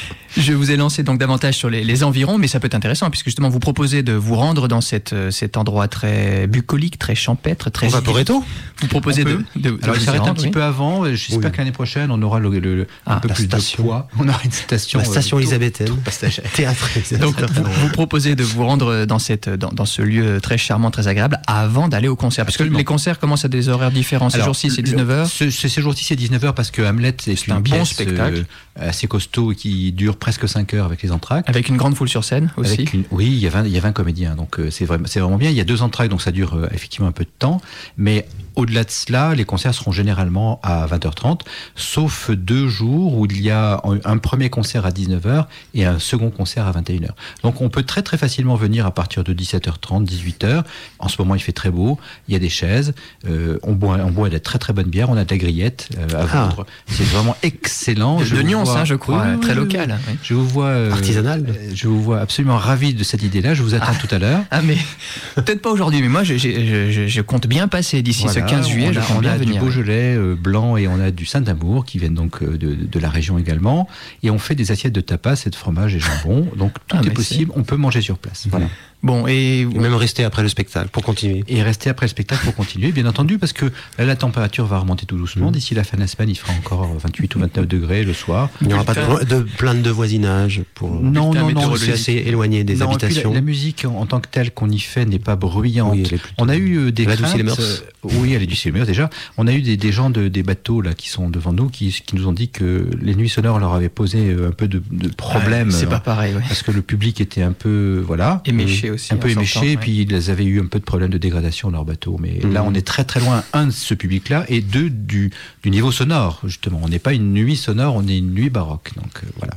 Je vous ai lancé donc davantage sur les, les environs, mais ça peut être intéressant, puisque justement, vous proposez de vous rendre dans cette, cet endroit très bucolique, très champêtre, très... Vaporetto. Vous proposez de, de... Alors, il s'arrête un petit oui. peu avant. J'espère oui. que l'année prochaine, on aura le, le, le, ah, un peu plus station. de poids. On aura une station... La station euh, élisabéthaine. Théâtre. Donc, vous, vous proposez de vous rendre dans, cette, dans, dans ce lieu très charmant, très agréable, avant d'aller au concert. Parce Absolument. que les concerts commencent à des horaires différents. Ces Alors, jours-ci, c'est dix-neuf heures. Ce, ce, ces jours-ci, c'est dix-neuf heures parce que Hamlet est, c'est une un pièce bon spectacle. Euh, assez costaud et qui dure presque cinq heures avec les entractes. Avec une grande foule sur scène aussi. Une, oui, il y, a vingt, il y a vingt comédiens, donc euh, c'est, vraiment, c'est vraiment bien. Il y a deux entractes, donc ça dure euh, effectivement un peu de temps. Mais au-delà de cela, les concerts seront généralement à vingt heures trente, sauf deux jours où il y a un premier concert à dix-neuf heures et un second concert à vingt et une heures. Donc on peut très très facilement venir à partir de dix-sept heures trente, dix-huit heures. En ce moment, il fait très beau, il y a des chaises, euh, on boit, on boit de très très bonne bière, on a de la grillette euh, à ah. vendre. C'est vraiment excellent. De, de nuance, hein, je crois, oui, très oui, local. Oui. Je vous vois euh, artisanal. Je vous vois absolument ravi de cette idée-là. Je vous attends ah. tout à l'heure. Ah mais peut-être pas aujourd'hui, mais moi je, je, je, je compte bien passer d'ici voilà, ce quinze juillet. On a, je compte on bien a venir. du Beaujolais euh, blanc et on a du Saint-Amour qui viennent donc euh, de, de la région également. Et on fait des assiettes de tapas et de fromage et jambon. Donc tout ah, est possible. C'est... On peut manger sur place. Voilà. Bon, et... et même rester après le spectacle pour continuer. Et rester après le spectacle pour continuer, bien entendu, parce que là, la température va remonter tout doucement. Mmh. D'ici la fin de la semaine, il fera encore vingt-huit ou vingt-neuf degrés le soir. Il n'y aura pas de, de plainte de voisinage pour. Non, non, non. C'est assez éloigné des non, habitations. La, la musique en, en tant que telle qu'on y fait n'est pas bruyante. Oui, on a eu euh, des elle craintes. Les mœurs. Euh, oui, elle est du les mœurs déjà. On a eu des, des gens de, des bateaux là qui sont devant nous qui, qui nous ont dit que les nuits sonores leur avaient posé un peu de, de problèmes. Ah, c'est pas pareil, oui. Parce que le public était un peu, voilà, éméché aussi, un peu éméché. Et puis ils avaient eu un peu de problèmes de dégradation de leur bateau. Mais mmh. là, on est très très loin, un, de ce public-là, et deux, du, du niveau sonore, justement. On n'est pas une nuit sonore, on est une nuit baroque. Donc euh, voilà.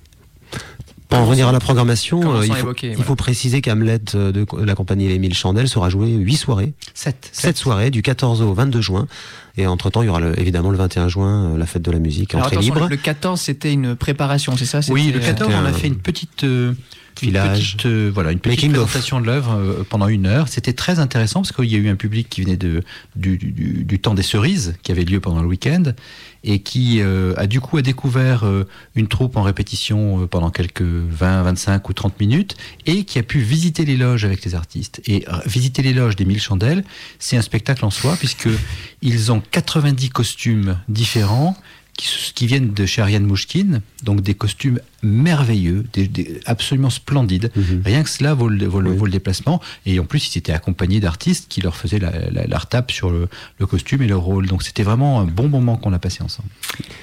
Pour en revenir à la programmation, euh, il, faut, évoquer, il voilà. faut préciser qu'Hamlet de, de la compagnie L'Émile Chandelle sera joué huit soirées. sept. sept soirées, du quatorze au vingt-deux juin. Et entre-temps, il y aura le, évidemment le vingt et un juin, la fête de la musique, entrée libre. Le quatorze, c'était une préparation, c'est ça? C'était... Oui, le quatorze, on a fait une petite... Euh, Village. Une petite, euh, voilà, une petite Making présentation of. de l'œuvre euh, pendant une heure. C'était très intéressant parce qu'il y a eu un public qui venait de, du, du, du temps des cerises qui avait lieu pendant le week-end et qui euh, a du coup a découvert euh, une troupe en répétition euh, pendant quelques vingt, vingt-cinq ou trente minutes et qui a pu visiter les loges avec les artistes. Et euh, visiter les loges des Mille Chandelles, c'est un spectacle en soi puisque ils ont quatre-vingt-dix costumes différents qui, qui viennent de chez Ariane Mouchkine, donc des costumes merveilleux, des, des, absolument splendides. Mmh. Rien que cela vaut le, vaut, le, oui. vaut le déplacement. Et en plus, ils étaient accompagnés d'artistes qui leur faisaient la, la, la retape sur le, le costume et le rôle. Donc c'était vraiment un bon moment qu'on a passé ensemble.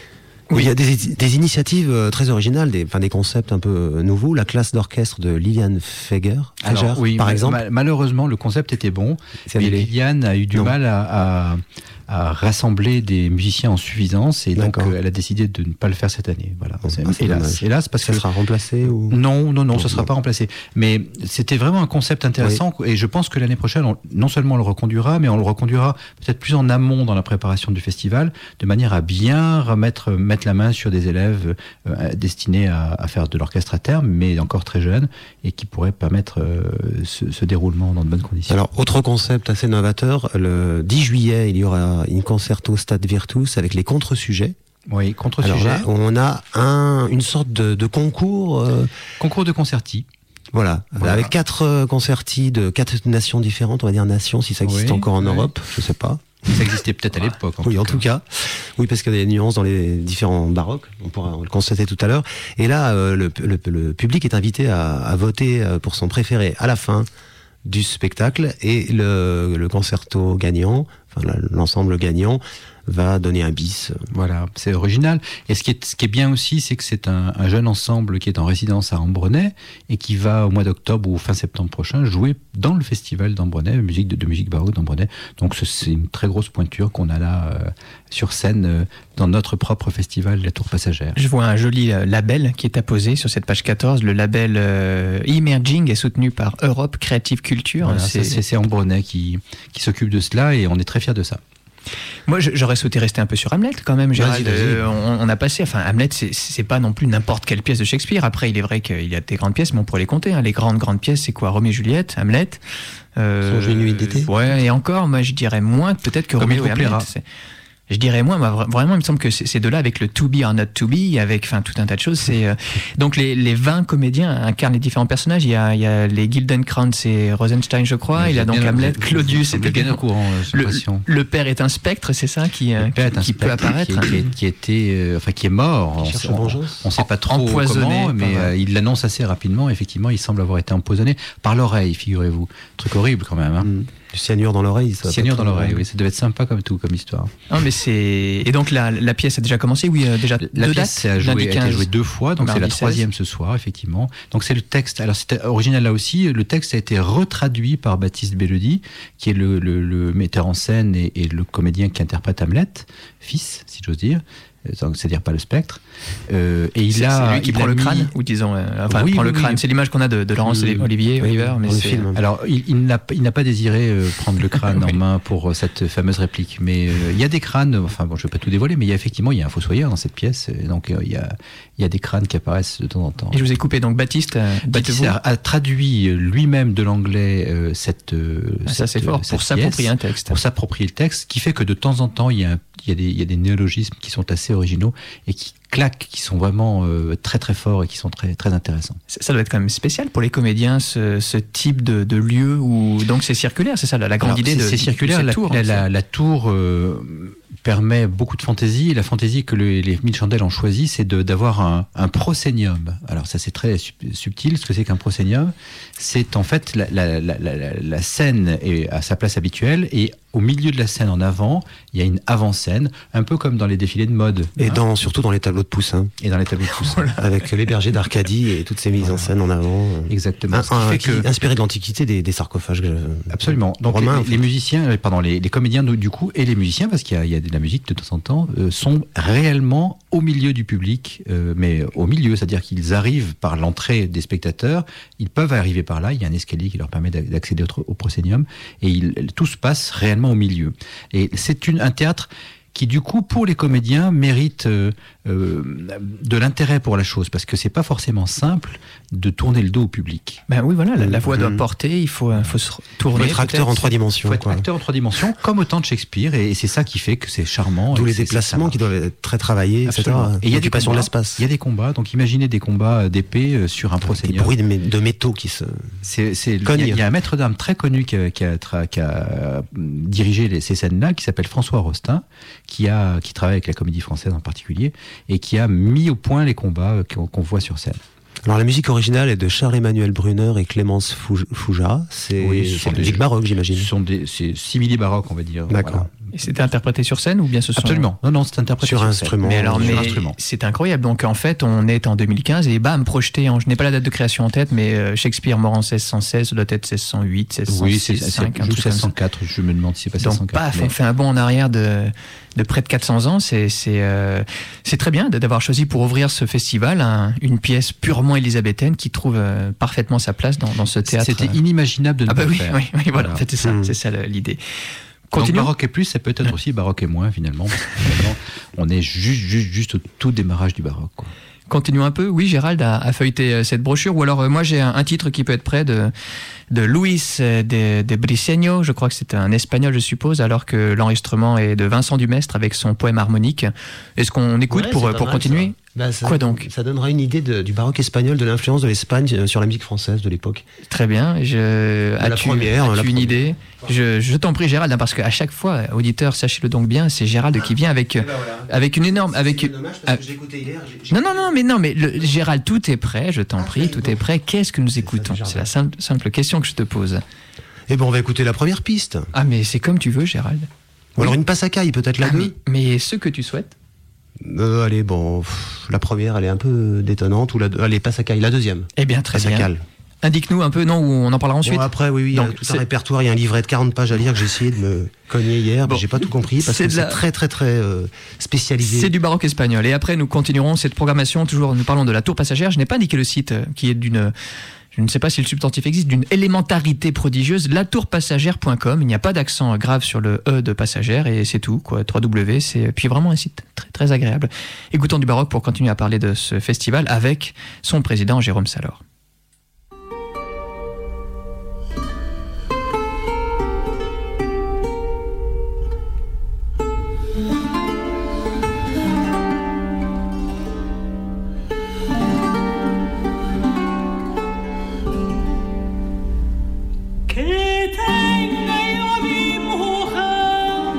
Oui, il y a des, des initiatives euh, très originales, des, enfin, des concepts un peu euh, nouveaux. La classe d'orchestre de Liliane Feger, Alors, Feger oui, par ma- exemple. ma- malheureusement, le concept était bon, C'est mais annulé. Liliane a eu du Non. mal à, à, à rassembler des musiciens en suffisance, et donc D'accord. euh, elle a décidé de ne pas le faire cette année. Voilà. Bon, C'est- ah, c'est hélas, dommage. hélas, parce Ça que sera remplacé ou non, non, non, ça ne sera Non. pas remplacé. Mais c'était vraiment un concept intéressant, et je pense que l'année prochaine, on- non seulement on le reconduira, mais on le reconduira peut-être plus en amont dans la préparation du festival, de manière à bien remettre, mettre la main sur des élèves euh, destinés à, à faire de l'orchestre à terme, mais encore très jeunes, et qui pourraient permettre euh, ce, ce déroulement dans de bonnes conditions. Alors, autre concept assez novateur, le dix juillet, il y aura une concerto Stade Virtus avec les contre-sujets. Oui, Alors contre-sujet, là, on a un, une sorte de, de concours, euh, concours de concerti. voilà, Voilà. avec quatre euh, concertis de quatre nations différentes, on va dire nations, si ça existe Oui, encore en oui. Europe, je sais pas. Ça existait peut-être à l'époque. Oui, en tout cas. Oui, parce qu'il y a des nuances dans les différents baroques. On pourra le constater tout à l'heure. Et là, euh, le, le, le public est invité à, à voter euh, pour son préféré à la fin du spectacle. Et le, le concerto gagnant, enfin la- l'ensemble gagnant, va donner un bis. Voilà, c'est original. Et ce qui est, ce qui est bien aussi, c'est que c'est un, un jeune ensemble qui est en résidence à Ambronay et qui va au mois d'octobre ou fin septembre prochain jouer dans le festival d'Ambronay, musique de, de musique baroque d'Ambronay. Donc ce- c'est une très grosse pointure qu'on a là euh, sur scène euh, dans notre propre festival, la Tour Passagère. Je vois un joli euh, label qui est apposé sur cette page quatorze. Le label euh, Emerging est soutenu par Europe Creative Culture. Voilà, C'est- ça, c'est c'est Ambronay qui, qui s'occupe de cela, et on est très fiers de ça. Moi, je- j'aurais souhaité rester un peu sur Hamlet quand même, Gérald. Vas-y, vas-y. Euh, on, on a passé, enfin, Hamlet, c'est- c'est pas non plus n'importe quelle pièce de Shakespeare. Après, il est vrai qu'il y a des grandes pièces, mais on pourrait les compter. Hein. Les grandes, grandes pièces, c'est quoi? Roméo et Juliette, Hamlet. Euh, Songe une nuit d'été. Ouais, et encore, moi, je dirais moins que peut-être que Comme Roméo il et vous Hamlet. plaira. C'est- Je dirais moins, moi, vra- vraiment, il me semble que c'est- ces deux-là, avec le to be or not to be, avec enfin tout un tas de choses. C'est euh, donc les, les vingt comédiens incarnent les différents personnages. Il y a, il y a les Guildenkrantz et Rosenstein, je crois. Il y a donc Bien- Hamlet, vous- Claudius. vous et êtes bien au courant, euh, j'ai le, l'impression. le père est un spectre, c'est ça qui, euh, Le père est un qui peut spectre apparaître. qui, qui, qui était, euh, enfin, qui est mort. Qui On- cherche on- vengeance. On ne sait pas trop Empoisonné comment, mais par- euh, il l'annonce assez rapidement. Effectivement, il semble avoir été empoisonné par l'oreille, figurez-vous. Truc horrible quand même. Hein. Mm. Du cyanure dans l'oreille. ça va Cyanure pas dans être- l'oreille, oui, ça devait être sympa comme tout, comme histoire. Non, mais c'est et donc la, la pièce a déjà commencé, oui, euh, déjà La deux pièce dates, a, joué, lundi a été quinze. jouée deux fois, donc c'est mardi la seize. troisième ce soir, effectivement. Donc c'est le texte. Alors c'était original là aussi. Le texte a été retraduit par Baptiste Belleudy, qui est le, le, le metteur en scène et, et le comédien qui interprète Hamlet, fils, si j'ose dire. Euh, C'est-à-dire pas le spectre. Euh, et il C'est a, c'est lui qui il prend a le mis- crâne, ou disons, euh, enfin, Oui, prend oui, le crâne. oui. C'est l'image qu'on a de, de Laurence Oui, Olivier, oui, Oliver, mais dans le c'est film. Alors, il, il n'a il n'a pas désiré euh, prendre le crâne Oui. en main pour euh, cette fameuse réplique, mais euh, il y a des crânes. Enfin, bon, je vais pas tout dévoiler, mais il y a effectivement il y a un fossoyeur dans cette pièce, et donc euh, il y a il y a des crânes qui apparaissent de temps en temps. Et je vous ai coupé, donc Baptiste, euh, Baptiste dites-vous. a, a traduit lui-même de l'anglais euh, cette, euh, Ah, ça cette, c'est fort, cette pour pièce, s'approprier un texte. pour s'approprier le texte, ce qui fait que de temps en temps il y a, un- il y a, des, il y a des néologismes qui sont assez originaux et qui claquent, qui sont vraiment euh, très très forts et qui sont très très intéressants. Ça ça doit être quand même spécial pour les comédiens, ce, ce type de, de lieu où donc c'est circulaire, c'est ça la, la grande Alors, idée c'est- de c'est circulaire. de cette La tour. la, hein, la- la tour euh, permet beaucoup de fantaisie. Et la fantaisie que le- les mille chandelles ont choisi, c'est de- d'avoir un, un prosénium. Alors ça, c'est très sub- subtil. Ce que c'est qu'un prosénium, c'est en fait la, la, la, la, la scène est à sa place habituelle, et au milieu de la scène en avant, il y a une avant-scène, un peu comme dans les défilés de mode. Et hein, dans, surtout dans les tableaux de Poussin, et dans les tableaux de Poussin. avec les bergers d'Arcadie et toutes ces mises en scène en avant. Exactement. Un, Ce qui un- fait qui- que inspiré de l'Antiquité des, des sarcophages. euh, Absolument. Donc romains, les, en fait. les musiciens, euh, pardon, les, les comédiens du du coup et les musiciens, parce qu'il y a, il y a de la musique de temps en temps, euh, sont réellement au milieu du public, euh, mais au milieu, c'est-à-dire qu'ils arrivent par l'entrée des spectateurs, ils peuvent arriver par là, il y a un escalier qui leur permet d'a- d'accéder au, tr- au prosénium, et il, tout se passe réellement au milieu. Et c'est une, un théâtre qui du coup pour les comédiens mérite euh, euh, de l'intérêt pour la chose, parce que c'est pas forcément simple de tourner le dos au public. Ben oui, voilà, la, la voix doit Mhm. porter, il faut, euh, faut se Faut tourner. être acteur peut-être. en trois Il dimensions. faut être quoi. acteur en trois dimensions, comme au temps de Shakespeare, et, et c'est ça qui fait que c'est charmant. D'où et les que c'est- déplacements ça qui doivent être très travaillés, et cetera. Absolument. Et il y a des L'occupation de combats. l'espace. Il y a des combats, donc imaginez des combats d'épée euh, sur un Des prosénium. bruits de, mé- de métaux qui se. C'est, c'est, il, y a, Cogne. il y a un maître d'armes très connu qui a, qui a, tra- qui a, euh, dirigé les- ces scènes-là, qui s'appelle François Rostin, qui, a, qui travaille avec la Comédie Française en particulier, et qui a mis au point les combats euh, qu'on, qu'on voit sur scène. Alors la musique originale est de Charles-Emmanuel Brunner et Clémence Fouj- Fouja. C'est Oui, ce c'est sont la des- musique baroque, Ce j'imagine. sont des, c'est simili-baroque, on va dire. D'accord. Voilà. Et c'était interprété sur scène ou bien ce sont... Absolument. Non, non, c'est interprété sur, sur instrument. Mais alors, Sur mais instrument. c'est incroyable. Donc en fait, on est en deux mille quinze et bam, projeté en... Je n'ai pas la date de création en tête, mais euh, Shakespeare mort en seize cent seize, ça doit être seize cent huit, seize cent six, Oui, c'est cinq, un truc seize cent quatre. Je me demande si c'est pas seize cent Donc quatre. paf, mais... on fait un bond en arrière de, de près de quatre cents ans. C'est c'est euh, c'est très bien d'avoir choisi pour ouvrir ce festival un, une pièce purement élisabéthaine qui trouve euh, parfaitement sa place dans, dans ce théâtre. C'était inimaginable de ne Ah bah pas oui, le faire. oui, oui, voilà. Voilà. En fait, c'est ça, Mmh. c'est ça l'idée. Donc Continuons. baroque et plus, c'est peut-être aussi baroque et moins finalement. Parce que finalement, on est juste, juste, juste au tout démarrage du baroque, quoi. Continuons un peu. Oui, Gérald a, a feuilleté euh, cette brochure. Ou alors, euh, moi, j'ai un, un titre qui peut être près de, de Luis euh, de, de Briceño. Je crois que c'est un espagnol, je suppose, alors que l'enregistrement est de Vincent Dumestre avec son poème harmonique. Est-ce qu'on écoute Ouais, pour, c'est euh, pas pour mal, continuer ça. Bah, ça, Quoi donc? Ça donnera une idée de, du baroque espagnol, de l'influence de l'Espagne euh, sur la musique française de l'époque. Très bien. Je, la as-tu, première, as-tu la une première. idée? Je, je t'en prie, Gérald, hein, parce qu'à chaque fois, auditeur, sachez-le donc bien, c'est Gérald qui vient avec, avec une énorme, avec. Ah, Non, non, non, mais non, mais le, Gérald, tout est prêt. Je t'en prie, tout est prêt. Qu'est-ce que nous écoutons? ça, C'est la simple, simple question que je te pose. Eh ben, on va écouter la première piste. Ah, mais c'est comme tu veux, Gérald. Ou alors une passacaille, peut-être la Ah, deux. mais, mais ce que tu souhaites. Euh, allez, bon, pff, la première, elle est un peu détonnante. Ou la, deux- allez, passacaille, la deuxième. Eh bien, très bien. Passacalle. Indique-nous un peu, non, ou on en parlera ensuite. Bon, après, oui, oui, il y a Donc, tout c'est- un répertoire. Il y a un livret de quarante pages à lire que j'ai essayé de me cogner hier, Bon. mais j'ai pas tout compris parce C'est que de c'est la- très, très, très euh, spécialisé. C'est du baroque espagnol. Et après, nous continuerons cette programmation. Toujours, nous parlons de la tour passagère. Je n'ai pas indiqué le site euh, qui est d'une. Je ne sais pas si le substantif existe, d'une élémentarité prodigieuse, latourpassagère point com. Il n'y a pas d'accent grave sur le E de passagère et c'est tout, quoi. trois W, c'est puis vraiment un site très, très agréable. Écoutons du baroque pour continuer à parler de ce festival avec son président Jérôme Salor. Que tenga yo mi mujer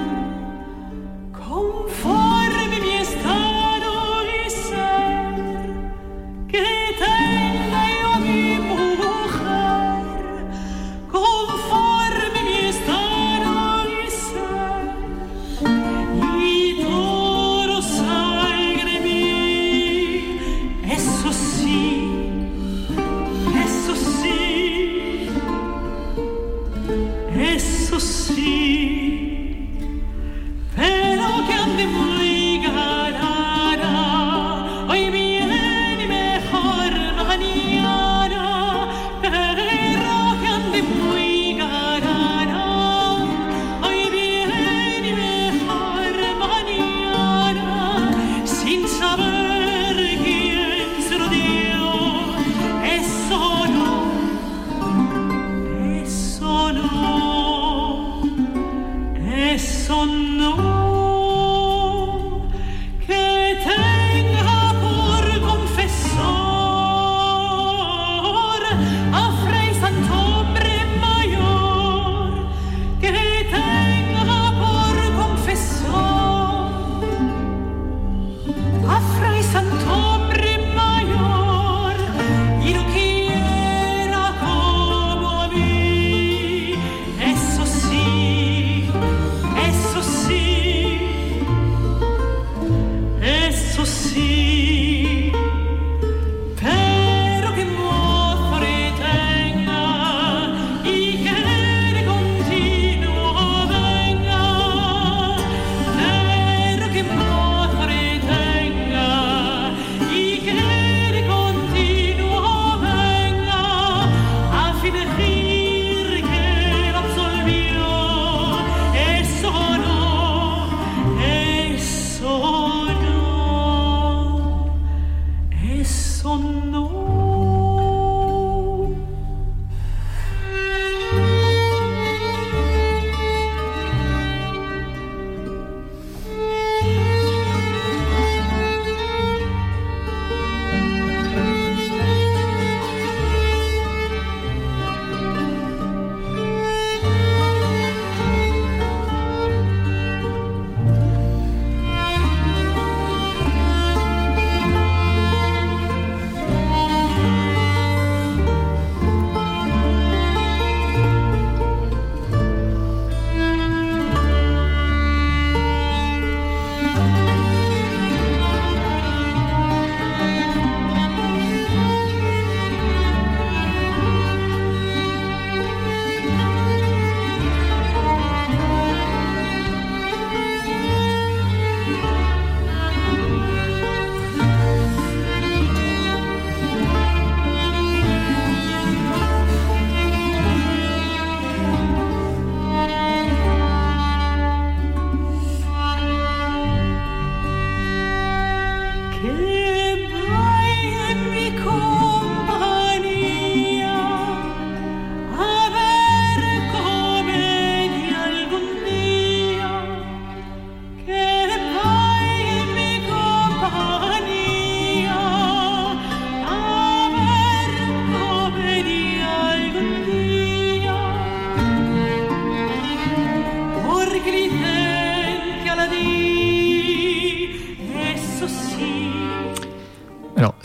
conforme mi estado y ser, que tenga yo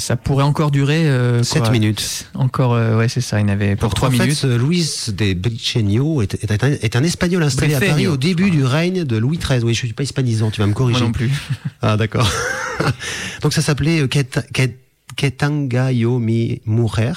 Ça pourrait encore durer euh, sept quoi, minutes. Encore, euh, ouais, c'est ça. Il y en avait pour trois en minutes. En fait, Luis de Briceño est, est, un, est un Espagnol installé Briceño. à Paris au début du règne de Louis treize. Oui, je suis pas hispanisant, tu vas me corriger. Moi non plus. Ah, d'accord. Donc ça s'appelait Quetangayo mi mujer.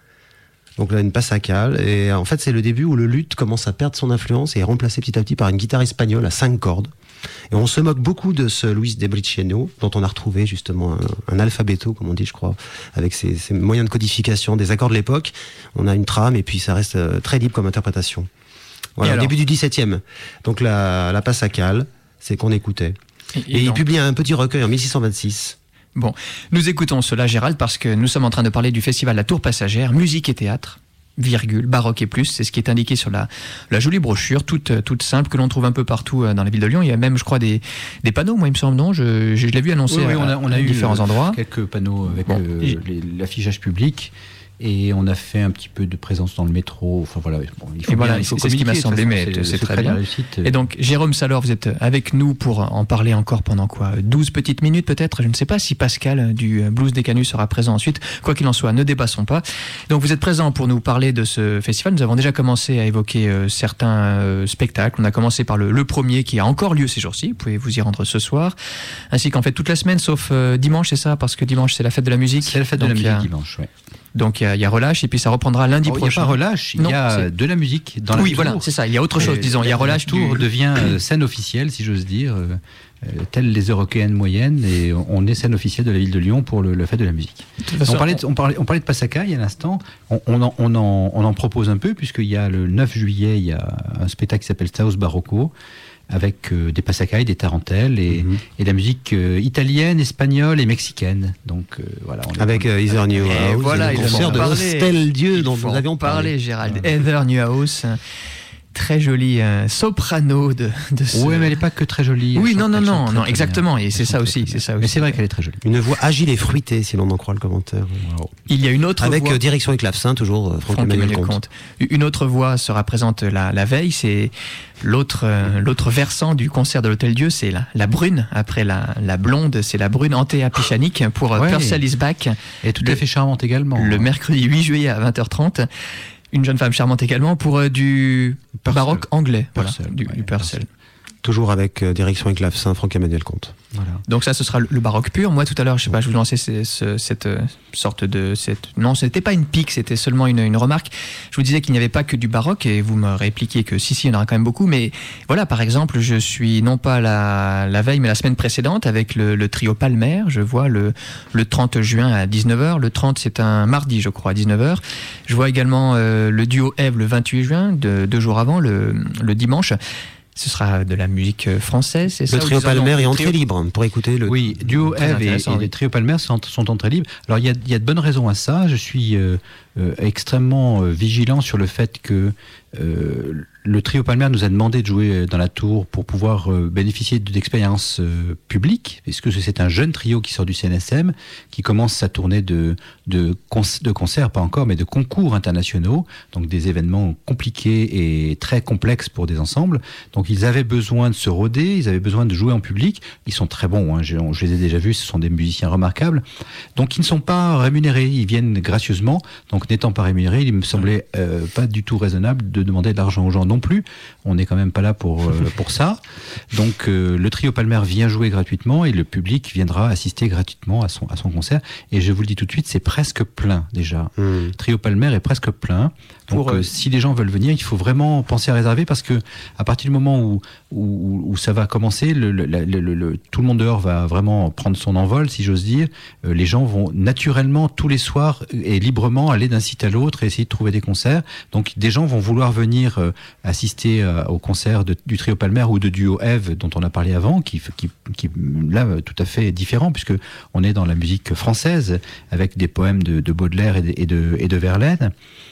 Donc là, une passacale. Et en fait, c'est le début où le luth commence à perdre son influence et est remplacé petit à petit par une guitare espagnole à cinq cordes. Et on se moque beaucoup de ce Luis de Briceño, dont on a retrouvé justement un, un alphabéto, comme on dit, je crois, avec ses, ses moyens de codification des accords de l'époque. On a une trame et puis ça reste très libre comme interprétation. Voilà, au début du dix-septième. Donc la, la passacale, c'est qu'on écoutait. Et, et, et il publie un petit recueil en mille six cent vingt-six. Bon, nous écoutons cela, Gérald, parce que nous sommes en train de parler du festival La Tour Passagère, musique et théâtre, virgule, baroque et plus, c'est ce qui est indiqué sur la, la jolie brochure, toute, toute simple, que l'on trouve un peu partout dans la ville de Lyon. Il y a même, je crois, des, des panneaux, moi il me semble, non je, je, je l'ai vu annoncé oui, oui, à, on a, on a à eu différents endroits. Quelques panneaux avec bon, euh, les, l'affichage public. Et on a fait un petit peu de présence dans le métro. Enfin voilà, bon, il faut et bien, voilà, il faut c'est ce qui m'a semblé, mais c'est, c'est, c'est très bien. Réussite. Et donc, Jérôme Salor, vous êtes avec nous pour en parler encore pendant quoi douze petites minutes peut-être. Je ne sais pas si Pascal du Blues des Canuts sera présent ensuite. Quoi qu'il en soit, ne dépassons pas. Donc, vous êtes présent pour nous parler de ce festival. Nous avons déjà commencé à évoquer euh, certains euh, spectacles. On a commencé par le, le premier qui a encore lieu ces jours-ci. Vous pouvez vous y rendre ce soir. Ainsi qu'en fait toute la semaine, sauf euh, dimanche, c'est ça? Parce que dimanche, c'est la fête de la musique. C'est la fête donc, de la musique a... dimanche, ouais. Donc il y, y a relâche et puis ça reprendra lundi oh, prochain. Il n'y a pas relâche, il non, y a c'est... de la musique dans la oui, tour. voilà, c'est ça. Il y a autre chose, et disons. Il y a relâche. La tour du... devient euh, scène officielle, si j'ose dire, euh, euh, telle les européennes moyennes, et on est scène officielle de la ville de Lyon pour le, le fête de la musique. De façon, on, parlait de, on, parlait, on parlait de Passacaille à l'instant. On, on, en, on, en, on en propose un peu puisqu'il y a le neuf juillet, il y a un spectacle qui s'appelle Taos Barocco, avec euh, des passacailles, des tarentelles et, mm-hmm. et la musique euh, italienne, espagnole et mexicaine. Donc euh, voilà. On avec euh, Heather Newhouse, voilà, le concert de Hostel Dieu dont nous avions parlé. parlé Gérald. Ouais. Heather Newhouse, très jolie euh, soprano de, de ce... Oui, mais elle n'est pas que très jolie. Oui, elle non, chante, non, non, très, non, très exactement. Bien. Et c'est ça aussi, c'est ça aussi. Mais c'est vrai qu'elle est très jolie. Une voix agile et fruitée, si l'on en croit le commentaire. Wow. Il y a une autre avec voix... euh, direction et clavecin, toujours euh, Franck-Emmanuel Comte. Comte. Une autre voix sera présente la, la veille, c'est l'autre, euh, l'autre versant du concert de l'Hôtel Dieu, c'est la, la brune. Après la, la blonde, c'est la brune Antea Pichanic pour ouais. Purcell is Back. Et tout à fait charmante également. Le mercredi huit juillet à vingt heures trente. Une jeune femme charmante également pour euh, du Purcell. Baroque anglais. Purcell, voilà, du, ouais, du Purcell. Toujours avec euh, direction et clavecin, Franck-Emmanuel Comte. Voilà. Donc ça, ce sera le, le baroque pur. Moi, tout à l'heure, je sais pas, je vous lançais ce, ce, cette euh, sorte de... Cette... Non, ce n'était pas une pique, c'était seulement une, une remarque. Je vous disais qu'il n'y avait pas que du baroque, et vous me répliquiez que si, si, il y en aura quand même beaucoup. Mais voilà, par exemple, je suis non pas la, la veille, mais la semaine précédente avec le, le trio Palmer. Je vois le, le trente juin à dix-neuf heures. Le trente, c'est un mardi, je crois, à dix-neuf heures. Je vois également euh, le duo Ève le vingt-huit juin, de, deux jours avant, le, le dimanche. Ce sera de la musique française, c'est ça? Le trio Palmer est entrée libre pour écouter le... Oui, duo Ève et, et oui. les trio Palmer sont, sont entrés libres. Alors, il y a, il y a de bonnes raisons à ça. Je suis euh, euh, extrêmement euh, vigilant sur le fait que euh, le trio Palmer nous a demandé de jouer dans la tour pour pouvoir euh, bénéficier d'expériences euh, publiques, puisque c'est un jeune trio qui sort du C N S M, qui commence sa tournée de, de, conc- de concerts, pas encore, mais de concours internationaux, donc des événements compliqués et très complexes pour des ensembles. Donc ils avaient besoin de se roder, ils avaient besoin de jouer en public. Ils sont très bons, hein, je, je les ai déjà vus, ce sont des musiciens remarquables. Donc ils ne sont pas rémunérés, ils viennent gracieusement. Donc n'étant pas rémunérés, il me semblait euh, pas du tout raisonnable de demander de l'argent aux gens non plus. On n'est quand même pas là pour, euh, pour ça. Donc euh, le trio Palmer vient jouer gratuitement et le public viendra assister gratuitement à son, à son concert. Et je vous le dis tout de suite, c'est presque plein déjà. Mmh. Le trio Palmer est presque plein. Donc pour, euh, si les gens veulent venir, il faut vraiment penser à réserver, parce que à partir du moment où, où, où ça va commencer, le, le, le, le, le, tout le monde dehors va vraiment prendre son envol, si j'ose dire. Euh, les gens vont naturellement tous les soirs et librement aller d'un site à l'autre et essayer de trouver des concerts. Donc des gens vont vouloir venir euh, assister euh, au concert de, du trio Palmer ou de duo Ève dont on a parlé avant, qui, qui, qui là tout à fait différent, puisque on est dans la musique française avec des poèmes de, de Baudelaire et de, et de, et de Verlaine.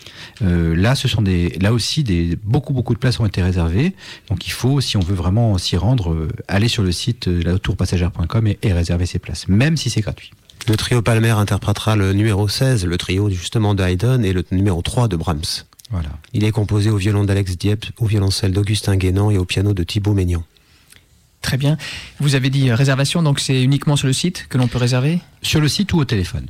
Euh, là, ce sont des, là aussi, des, beaucoup, beaucoup de places ont été réservées. Donc, il faut, si on veut vraiment s'y rendre, euh, aller sur le site euh, la tour passagère point com et, et réserver ses places, même si c'est gratuit. Le trio Palmer interprétera le numéro seize, le trio justement de Haydn, et le numéro trois de Brahms. Voilà. Il est composé au violon d'Alex Dieppe, au violoncelle d'Augustin Guénan et au piano de Thibaut Maignan. Très bien. Vous avez dit réservation, donc c'est uniquement sur le site que l'on peut réserver ? Sur le site ou au téléphone.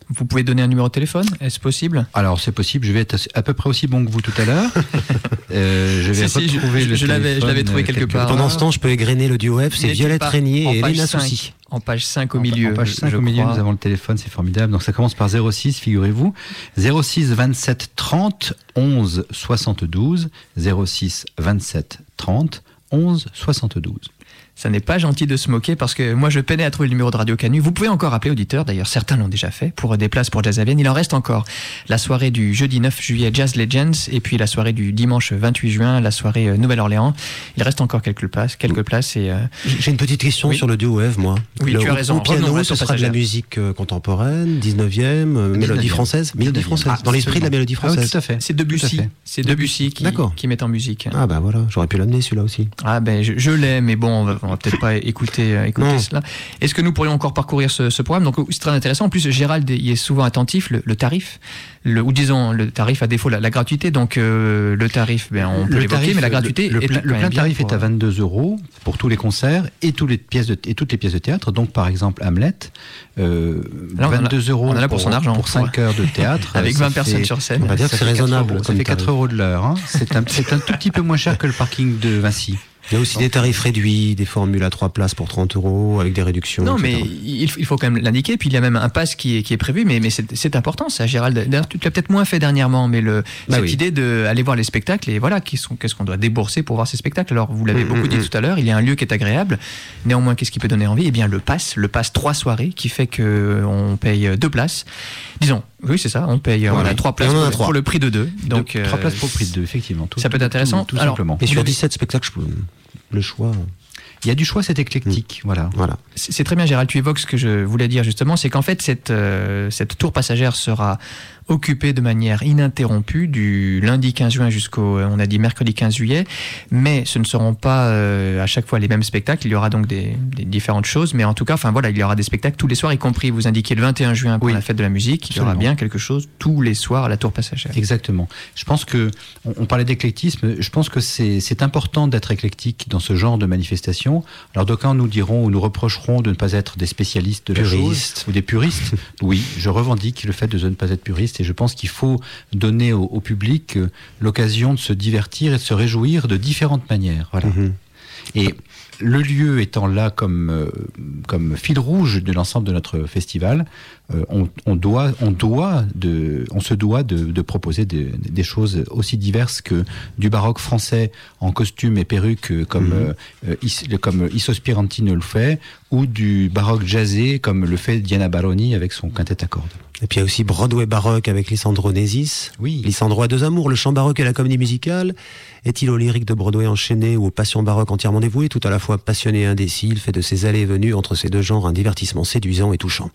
Vous pouvez donner un numéro de téléphone, est-ce possible? Alors c'est possible, je vais être à peu près aussi bon que vous tout à l'heure. euh, je vais Si, si, retrouver je- le je l'avais- je téléphone, l'avais trouvé euh, quelque part. Pendant ce temps, je peux égrener le duo F, c'est Il est Violette pas- Régnier en et page Elena cinq. Soucy. En page cinq au En- milieu. En page cinq je au milieu, crois. nous avons le téléphone, c'est formidable. Donc ça commence par zéro six, figurez-vous. zéro six vingt-sept trente onze soixante-douze. zéro six vingt-sept trente onze soixante-douze. Ça n'est pas gentil de se moquer parce que moi je peinais à trouver le numéro de Radio Canu. Vous pouvez encore appeler auditeur, d'ailleurs certains l'ont déjà fait, pour des places pour Jazz à Vienne. Il en reste encore la soirée du jeudi neuf juillet Jazz Legends et puis la soirée du dimanche vingt-huit juin, la soirée euh, Nouvelle-Orléans. Il reste encore quelques places, quelques places et euh, J'ai une petite question Oui. sur le duo F, moi. Oui, Le- tu as au- raison. Au piano, Revenons à ce ton sera de la passagère. musique euh, contemporaine, dix-neuvième, euh, mélodie dix-neuvième. française. Mélodie dix-neuvième. française, Ah, dans l'esprit de la absolument. mélodie Ah oui, française. tout à fait. c'est Tout à Debussy. fait. C'est Debussy qui, D'accord. qui met en musique. Ah bah voilà, j'aurais pu l'amener celui-là aussi. Ah ben je, je l'ai, mais bon, on va, on va peut-être pas écouter, euh, écouter Non. cela. Est-ce que nous pourrions encore parcourir ce, ce programme? Donc c'est très intéressant. En plus, Gérald y est souvent attentif. Le, le tarif, le, ou disons le tarif à défaut la, la gratuité. Donc euh, le tarif, ben on peut Le l'évoquer, tarif, mais la gratuité le, le est plein, quand le même plein bien tarif pour- est à vingt-deux euros pour tous les concerts et, tous les pièces de, et toutes les pièces de théâtre. Donc, par exemple, Hamlet, euh, Là, on en a- vingt-deux euros on en a pour son argent, pour cinq ouais. heures de théâtre. avec Ça vingt personnes fait- sur scène. On va dire que ça c'est fait quatre raisonnable. euros. Ça comme fait tarif. quatre euros de l'heure. Hein. C'est un, c'est un tout petit peu moins cher que le parking de Vinci. Il y a aussi des tarifs réduits, des formules à trois places pour trente euros, avec des réductions. Non, et mais cetera. il, il faut quand même l'indiquer. Puis il y a même un pass qui est, qui est prévu, mais, mais c'est, c'est important, ça, Gérald. D'ailleurs, tu l'as peut-être moins fait dernièrement, mais le, Bah cette oui. idée d'aller voir les spectacles et voilà, qui sont, qu'est-ce qu'on doit débourser pour voir ces spectacles. Alors, vous l'avez Mm, beaucoup mm, dit mm. tout à l'heure, il y a un lieu qui est agréable. Néanmoins, qu'est-ce qui peut donner envie? Eh bien, le pass, le pass trois soirées, qui fait que on paye deux places. Disons, oui, c'est ça, on paye, on Voilà. a trois places Et on en a pour, trois. pour le prix de deux. Donc, Donc, trois euh, places pour le prix de deux, effectivement. Tout, ça peut être intéressant. Tout, tout Alors, simplement. Et sur vous- dix-sept spectacles, je peux- le choix. Il y a du choix, c'est éclectique. Voilà. Voilà. C'est c'est très bien, Gérald. Tu évoques ce que je voulais dire justement, c'est qu'en fait, cette, euh, cette tour passagère sera occupée de manière ininterrompue du lundi quinze juin jusqu'au, euh, on a dit mercredi quinze juillet, mais ce ne seront pas euh, à chaque fois les mêmes spectacles. Il y aura donc des, des différentes choses, mais en tout cas, enfin voilà, il y aura des spectacles tous les soirs, y compris, vous indiquez le vingt et un juin pour Oui. la fête de la musique. Il y aura Absolument. bien quelque chose tous les soirs à la tour passagère. Exactement. Je pense que, on, on parlait d'éclectisme, je pense que c'est c'est important d'être éclectique dans ce genre de manifestation. Alors d'aucuns nous diront ou nous reprocheront de ne pas être des spécialistes de la Puristes. chose ou des puristes. Oui, je revendique le fait de ne pas être puriste et je pense qu'il faut donner au, au public euh, l'occasion de se divertir et de se réjouir de différentes manières. Voilà. Mhm. Et le lieu étant là comme, euh, comme fil rouge de l'ensemble de notre festival, euh, on, on, doit, on, doit de, on se doit de, de proposer des, des choses aussi diverses que du baroque français en costume et perruque euh, comme, Mhm. euh, Is- comme Iso Spirantino le fait, ou du baroque jazzé comme le fait Diana Baroni avec son quintet à cordes. Et puis il y a aussi Broadway baroque avec Lisandro Nesis. Oui. Lisandro a deux amours, le chant baroque et la comédie musicale. Est-il au lyrique de Broadway enchaîné ou aux passions baroques entièrement dévouées, tout à la fois passionné et indécis, il fait de ses allées et venues entre ces deux genres un divertissement séduisant et touchant.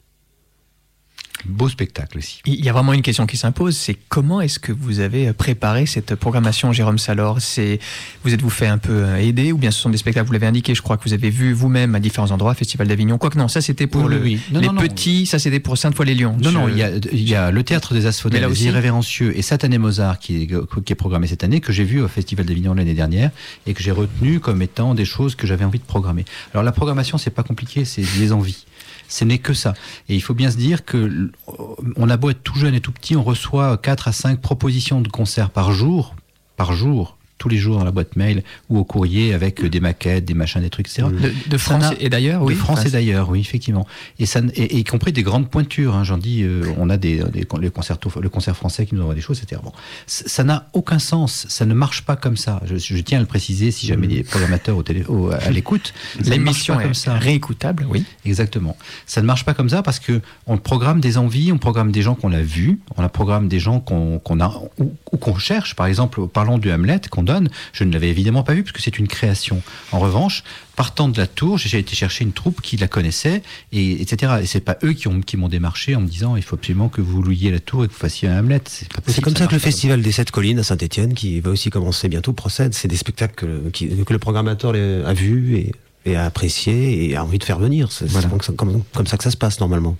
Beau spectacle aussi. Il y a vraiment une question qui s'impose, c'est comment est-ce que vous avez préparé cette programmation, Jérôme Salor? C'est, vous êtes-vous fait un peu aider, ou bien ce sont des spectacles, vous l'avez indiqué, je crois que vous avez vu vous-même à différents endroits, Festival d'Avignon, quoique non, ça c'était pour Oui, le, oui, oui. Non, les non, non. petits, ça c'était pour Sainte-Foy-les-Lyons. Non, Je- non, il y a, il y a le théâtre des Mais Asphodèles, là les aussi- Irrévérencieux et Satané Mozart qui est, qui est programmé cette année, que j'ai vu au Festival d'Avignon l'année dernière et que j'ai retenu comme étant des choses que j'avais envie de programmer. Alors la programmation, c'est pas compliqué, c'est des envies. Ce n'est que ça. Et il faut bien se dire que l- on a beau être tout jeune et tout petit, on reçoit quatre à cinq propositions de concerts par jour, par jour, tous les jours dans la boîte mail ou au courrier avec des maquettes, des machins, des trucs, et cetera. De, de Ça France n'a- et d'ailleurs, oui. De France Enfin, et d'ailleurs, oui, effectivement. Et ça, et, et y compris des grandes pointures. Hein, J'en dis, euh, on a des, des les concertos, le concert français qui nous envoie des choses, et cetera. Bon, C- ça n'a aucun sens. Ça ne marche pas comme ça. Je, je tiens à le préciser si jamais des programmateurs au télé, au- à l'écoute. Ça ne marche L'émission pas est comme ça. réécoutable, oui. Exactement. Ça ne marche pas comme ça parce que on programme des envies, on programme des gens qu'on a vus, on a programme des gens qu'on qu'on a ou, ou qu'on cherche. Par exemple, parlons du Hamlet qu'on donne. Je ne l'avais évidemment pas vu parce que c'est une création. En revanche, partant de la tour, j'ai été chercher une troupe qui la connaissait, et etc. Et c'est pas eux qui ont qui m'ont démarché en me disant il faut absolument que vous louiez la tour et que vous fassiez un Hamlet. C'est pas possible, C'est comme ça, que le marche pas Festival des Sept Collines à Saint-Étienne, qui va aussi commencer bientôt, procède. C'est des spectacles que, qui- que le programmateur les- a vus et, et a appréciés et a envie de faire venir. C'est Voilà. c'est comme, ça- comme- comme ça que ça se passe normalement.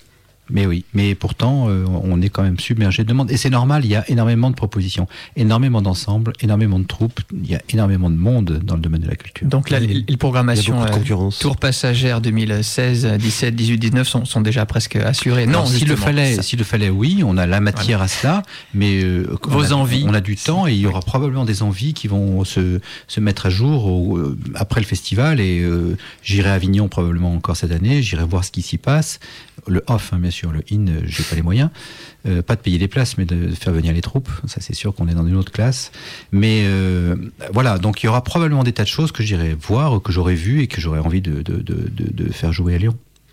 Mais oui, mais pourtant, euh, on est quand même submergé de demandes. Et c'est normal, il y a énormément de propositions, énormément d'ensembles, énormément de troupes, il y a énormément de monde dans le domaine de la culture. Donc là, les, les programmations Il y a beaucoup de concurrence. euh, Tour passagère deux mille seize, dix-sept, dix-huit, dix-neuf sont, sont déjà presque assurées. Non, Alors, s'il le justement, fallait, ça- s'il le fallait, oui, on a la matière à cela, mais euh, Vos on a, envies. on a du temps et il y aura probablement des envies qui vont se, se mettre à jour au- euh, après le festival et euh, j'irai à Avignon probablement encore cette année, j'irai voir ce qui s'y passe. Le off, hein, bien sûr, le in, euh, j'ai pas les moyens. Euh, pas de payer les places, mais de faire venir les troupes. Ça, c'est sûr qu'on est dans une autre classe. Mais euh, voilà, donc il y aura probablement des tas de choses que j'irai voir, que j'aurai vues et que j'aurai envie de, de, de, de, de faire jouer à Lyon.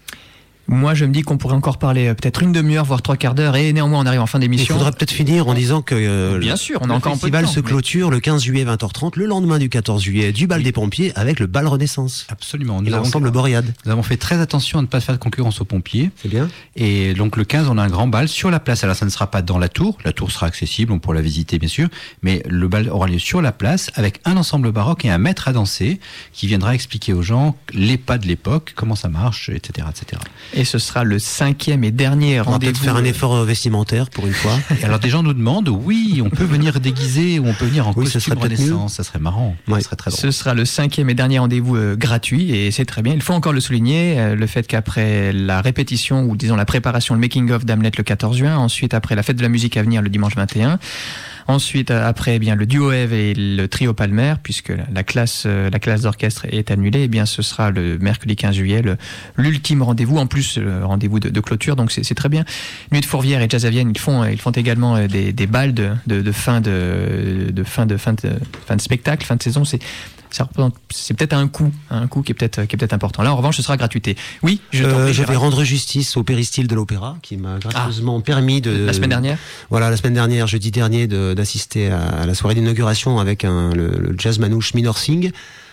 Moi, je me dis qu'on pourrait encore parler euh, peut-être une demi-heure, voire trois quarts d'heure, et néanmoins, on arrive en fin Il d'émission. faudra peut-être finir en disant que euh, Bien le- sûr, on a le encore un peu de festival temps, se mais- clôture le quinze juillet vingt heures trente, le lendemain du quatorze juillet, du bal des pompiers avec le bal Renaissance. Absolument. Et Nous avons, l'ensemble Boréade. nous avons fait très attention à ne pas faire de concurrence aux pompiers. C'est bien. Et donc le quinze, on a un grand bal sur la place. Alors ça ne sera pas dans la tour, la tour sera accessible, on pourra la visiter bien sûr, mais le bal aura lieu sur la place avec un ensemble baroque et un maître à danser qui viendra expliquer aux gens les pas de l'époque, comment ça marche, et cetera, et cetera. Et ce sera le cinquième et dernier On va peut-être rendez-vous. faire un effort euh, vestimentaire pour une fois. Et alors des gens nous demandent, oui, on peut venir déguisé ou on peut venir en Oui, ce costume serait peut-être Renaissance, ça serait marrant, Ouais. ça serait très drôle. Ce sera le cinquième et dernier rendez-vous euh, gratuit et c'est très bien. Il faut encore le souligner, euh, le fait qu'après la répétition ou disons la préparation, le making-of d'Hamlet le quatorze juin, ensuite après la fête de la musique à venir le dimanche vingt et un, ensuite euh, après eh bien le duo Eve et le trio Palmer, puisque la, la classe euh, la classe d'orchestre est annulée, eh bien ce sera le mercredi quinze juillet, le- l'ultime rendez-vous, en plus le rendez-vous de, de clôture, donc c'est c'est très bien. Nuit de Fourvière et Jazz à Vienne, ils font ils font également euh, des, des balles de, de, de fin de, de fin de fin de fin de spectacle, fin de saison. C'est ça représente, c'est peut-être un coût, un coût qui est peut-être qui est peut-être important. Là, en revanche, ce sera gratuité. Oui, je t'en Euh, prie, je vais Gérard. rendre justice au péristyle de l'opéra qui m'a gracieusement permis de... La semaine dernière. Voilà, la semaine dernière, jeudi dernier, de- d'assister à, à la soirée d'inauguration avec un, le, le jazz manouche Minor Singh.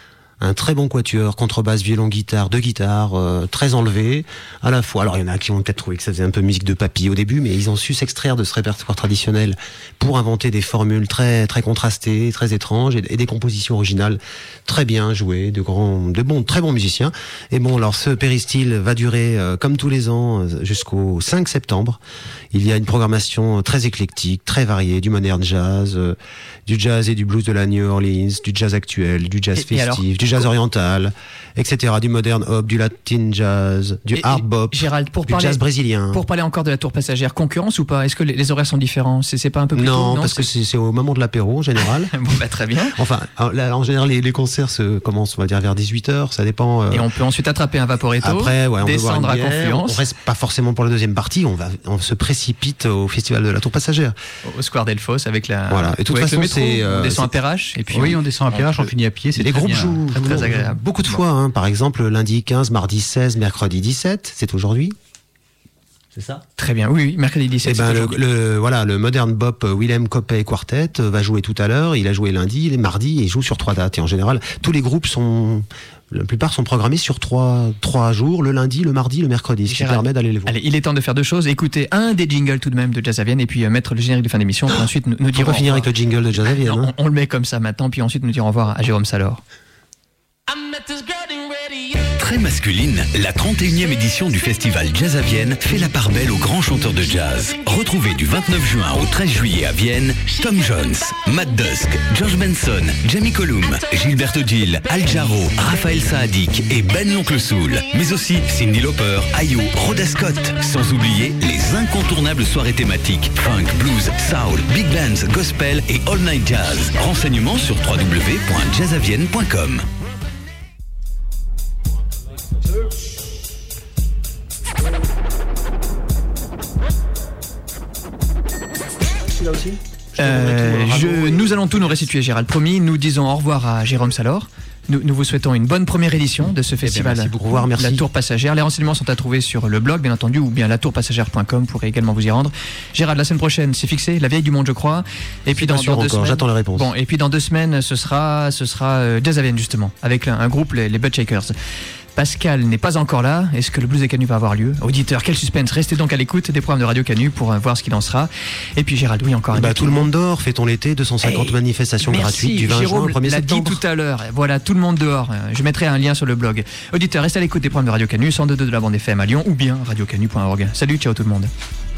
Un très bon quatuor, contrebasse, violon, guitare, deux guitares, euh, très enlevé, à la fois. Alors il y en a qui ont peut-être trouvé que ça faisait un peu musique de papy au début, mais ils ont su s'extraire de ce répertoire traditionnel pour inventer des formules très très contrastées, très étranges et, et des compositions originales très bien jouées, de grands, de bons, très bons musiciens. Et bon, alors ce péristyle va durer euh, comme tous les ans euh, jusqu'au cinq septembre. Il y a une programmation très éclectique, très variée, du modern jazz, euh, du jazz et du blues de la New Orleans, du jazz actuel, du jazz Et- et festif, alors, du jazz oriental, et cetera, du modern hop, du latin jazz, du Et- hard et- bop, Gérald, pour du parler, jazz brésilien. pour parler encore de la tour passagère, concurrence ou pas? Est-ce que les, les horaires sont différents? C'est c'est pas un peu plus Non, tôt? parce que c'est c'est au moment de l'apéro en général. bon, bah, très bien. Enfin, là, en général, les, les concerts se commencent, on va dire, vers dix-huit heures, ça dépend. euh, Et on peut ensuite attraper un Vaporetto, Après, ouais, on peut boire descendre à une bière, Confluence, on reste pas forcément pour la deuxième partie, on va, on se précipite au festival de la Tour Passagère. au Square Delphos avec la. Voilà. Et de toute ou avec façon, le métro, c'est, euh, on descend c'est- à Perrache et puis Oui, on descend à Perrache, on peut- finit à pied, c'est Les très groupes bien. jouent, Très, jouent très agréable. beaucoup de Bon. fois, hein. Par exemple, lundi quinze, mardi seize, mercredi dix-sept, c'est aujourd'hui. C'est ça? Très bien. Oui, oui, mercredi Eh dix-sept. ben, c'est le, aujourd'hui. le- voilà, le modern bop euh, Willem Coppet Quartet euh, va jouer tout à l'heure. Il a joué lundi, les mardis, et il joue sur trois dates. Et en général, tous les groupes sont, la plupart sont programmés sur trois, trois jours, le lundi, le mardi, le mercredi, ce qui Gérald, permet d'aller les voir. Allez, il est temps de faire deux choses. Écouter un des jingles tout de même de Jazz à Vienne et puis euh, mettre le générique de fin d'émission. Puis ensuite, nous, nous On dirons. va finir au avec le jingle de Jazz à Vienne, revoir. hein. on, on le met comme ça maintenant, puis ensuite nous dirons au revoir à Jérôme Salor. Très masculine, la trente et unième édition du festival Jazz à Vienne fait la part belle aux grands chanteurs de jazz. Retrouvez du vingt-neuf juin au treize juillet à Vienne Tom Jones, Matt Dusk, George Benson, Jamie Cullum, Gilberto Gil, Al Jarreau, Raphaël Saadiq et Ben l'Oncle Soul. Mais aussi Cyndi Lauper, Ayo, Rhoda Scott. Sans oublier les incontournables soirées thématiques funk, blues, soul, big bands, gospel et all night jazz. Renseignements sur w w w point jazz à vienne point com. Euh, je, nous allons tout nous restituer, Gérald. Promis, nous disons au revoir à Jérôme Salor. Nous, nous vous souhaitons une bonne première édition de ce festival. merci beaucoup. Au revoir, merci. La Tour Passagère. Les renseignements sont à trouver sur le blog, bien entendu, ou bien la tour passagère point com. Vous pourrez également vous y rendre. Gérald, la semaine prochaine, c'est fixé, la vieille du monde, je crois. Et puis pas dans, sûr dans deux encore, semaines. j'attends les réponses. Bon, et puis dans deux semaines, ce sera, ce sera euh, Jazz à Vienne, justement, avec un, un groupe, les, les Butt Shakers. Pascal n'est pas encore là. Est-ce que le Blues des Canuts va avoir lieu? Auditeur, quel suspense. Restez donc à l'écoute des programmes de Radio Canut pour euh, voir ce qu'il en sera. Et puis Gérald, oui, encore un Bah, tout le monde dort, fait-on l'été, deux cent cinquante Hey, manifestations merci, gratuites du vingt Jérôme juin au premier l'a septembre. dit tout à l'heure. Voilà, tout le monde dehors. Euh, Je mettrai un lien sur le blog. Auditeur, restez à l'écoute des programmes de Radio Canut, cent deux point deux de la bande F M à Lyon ou bien radio canut point org. Salut, ciao tout le monde.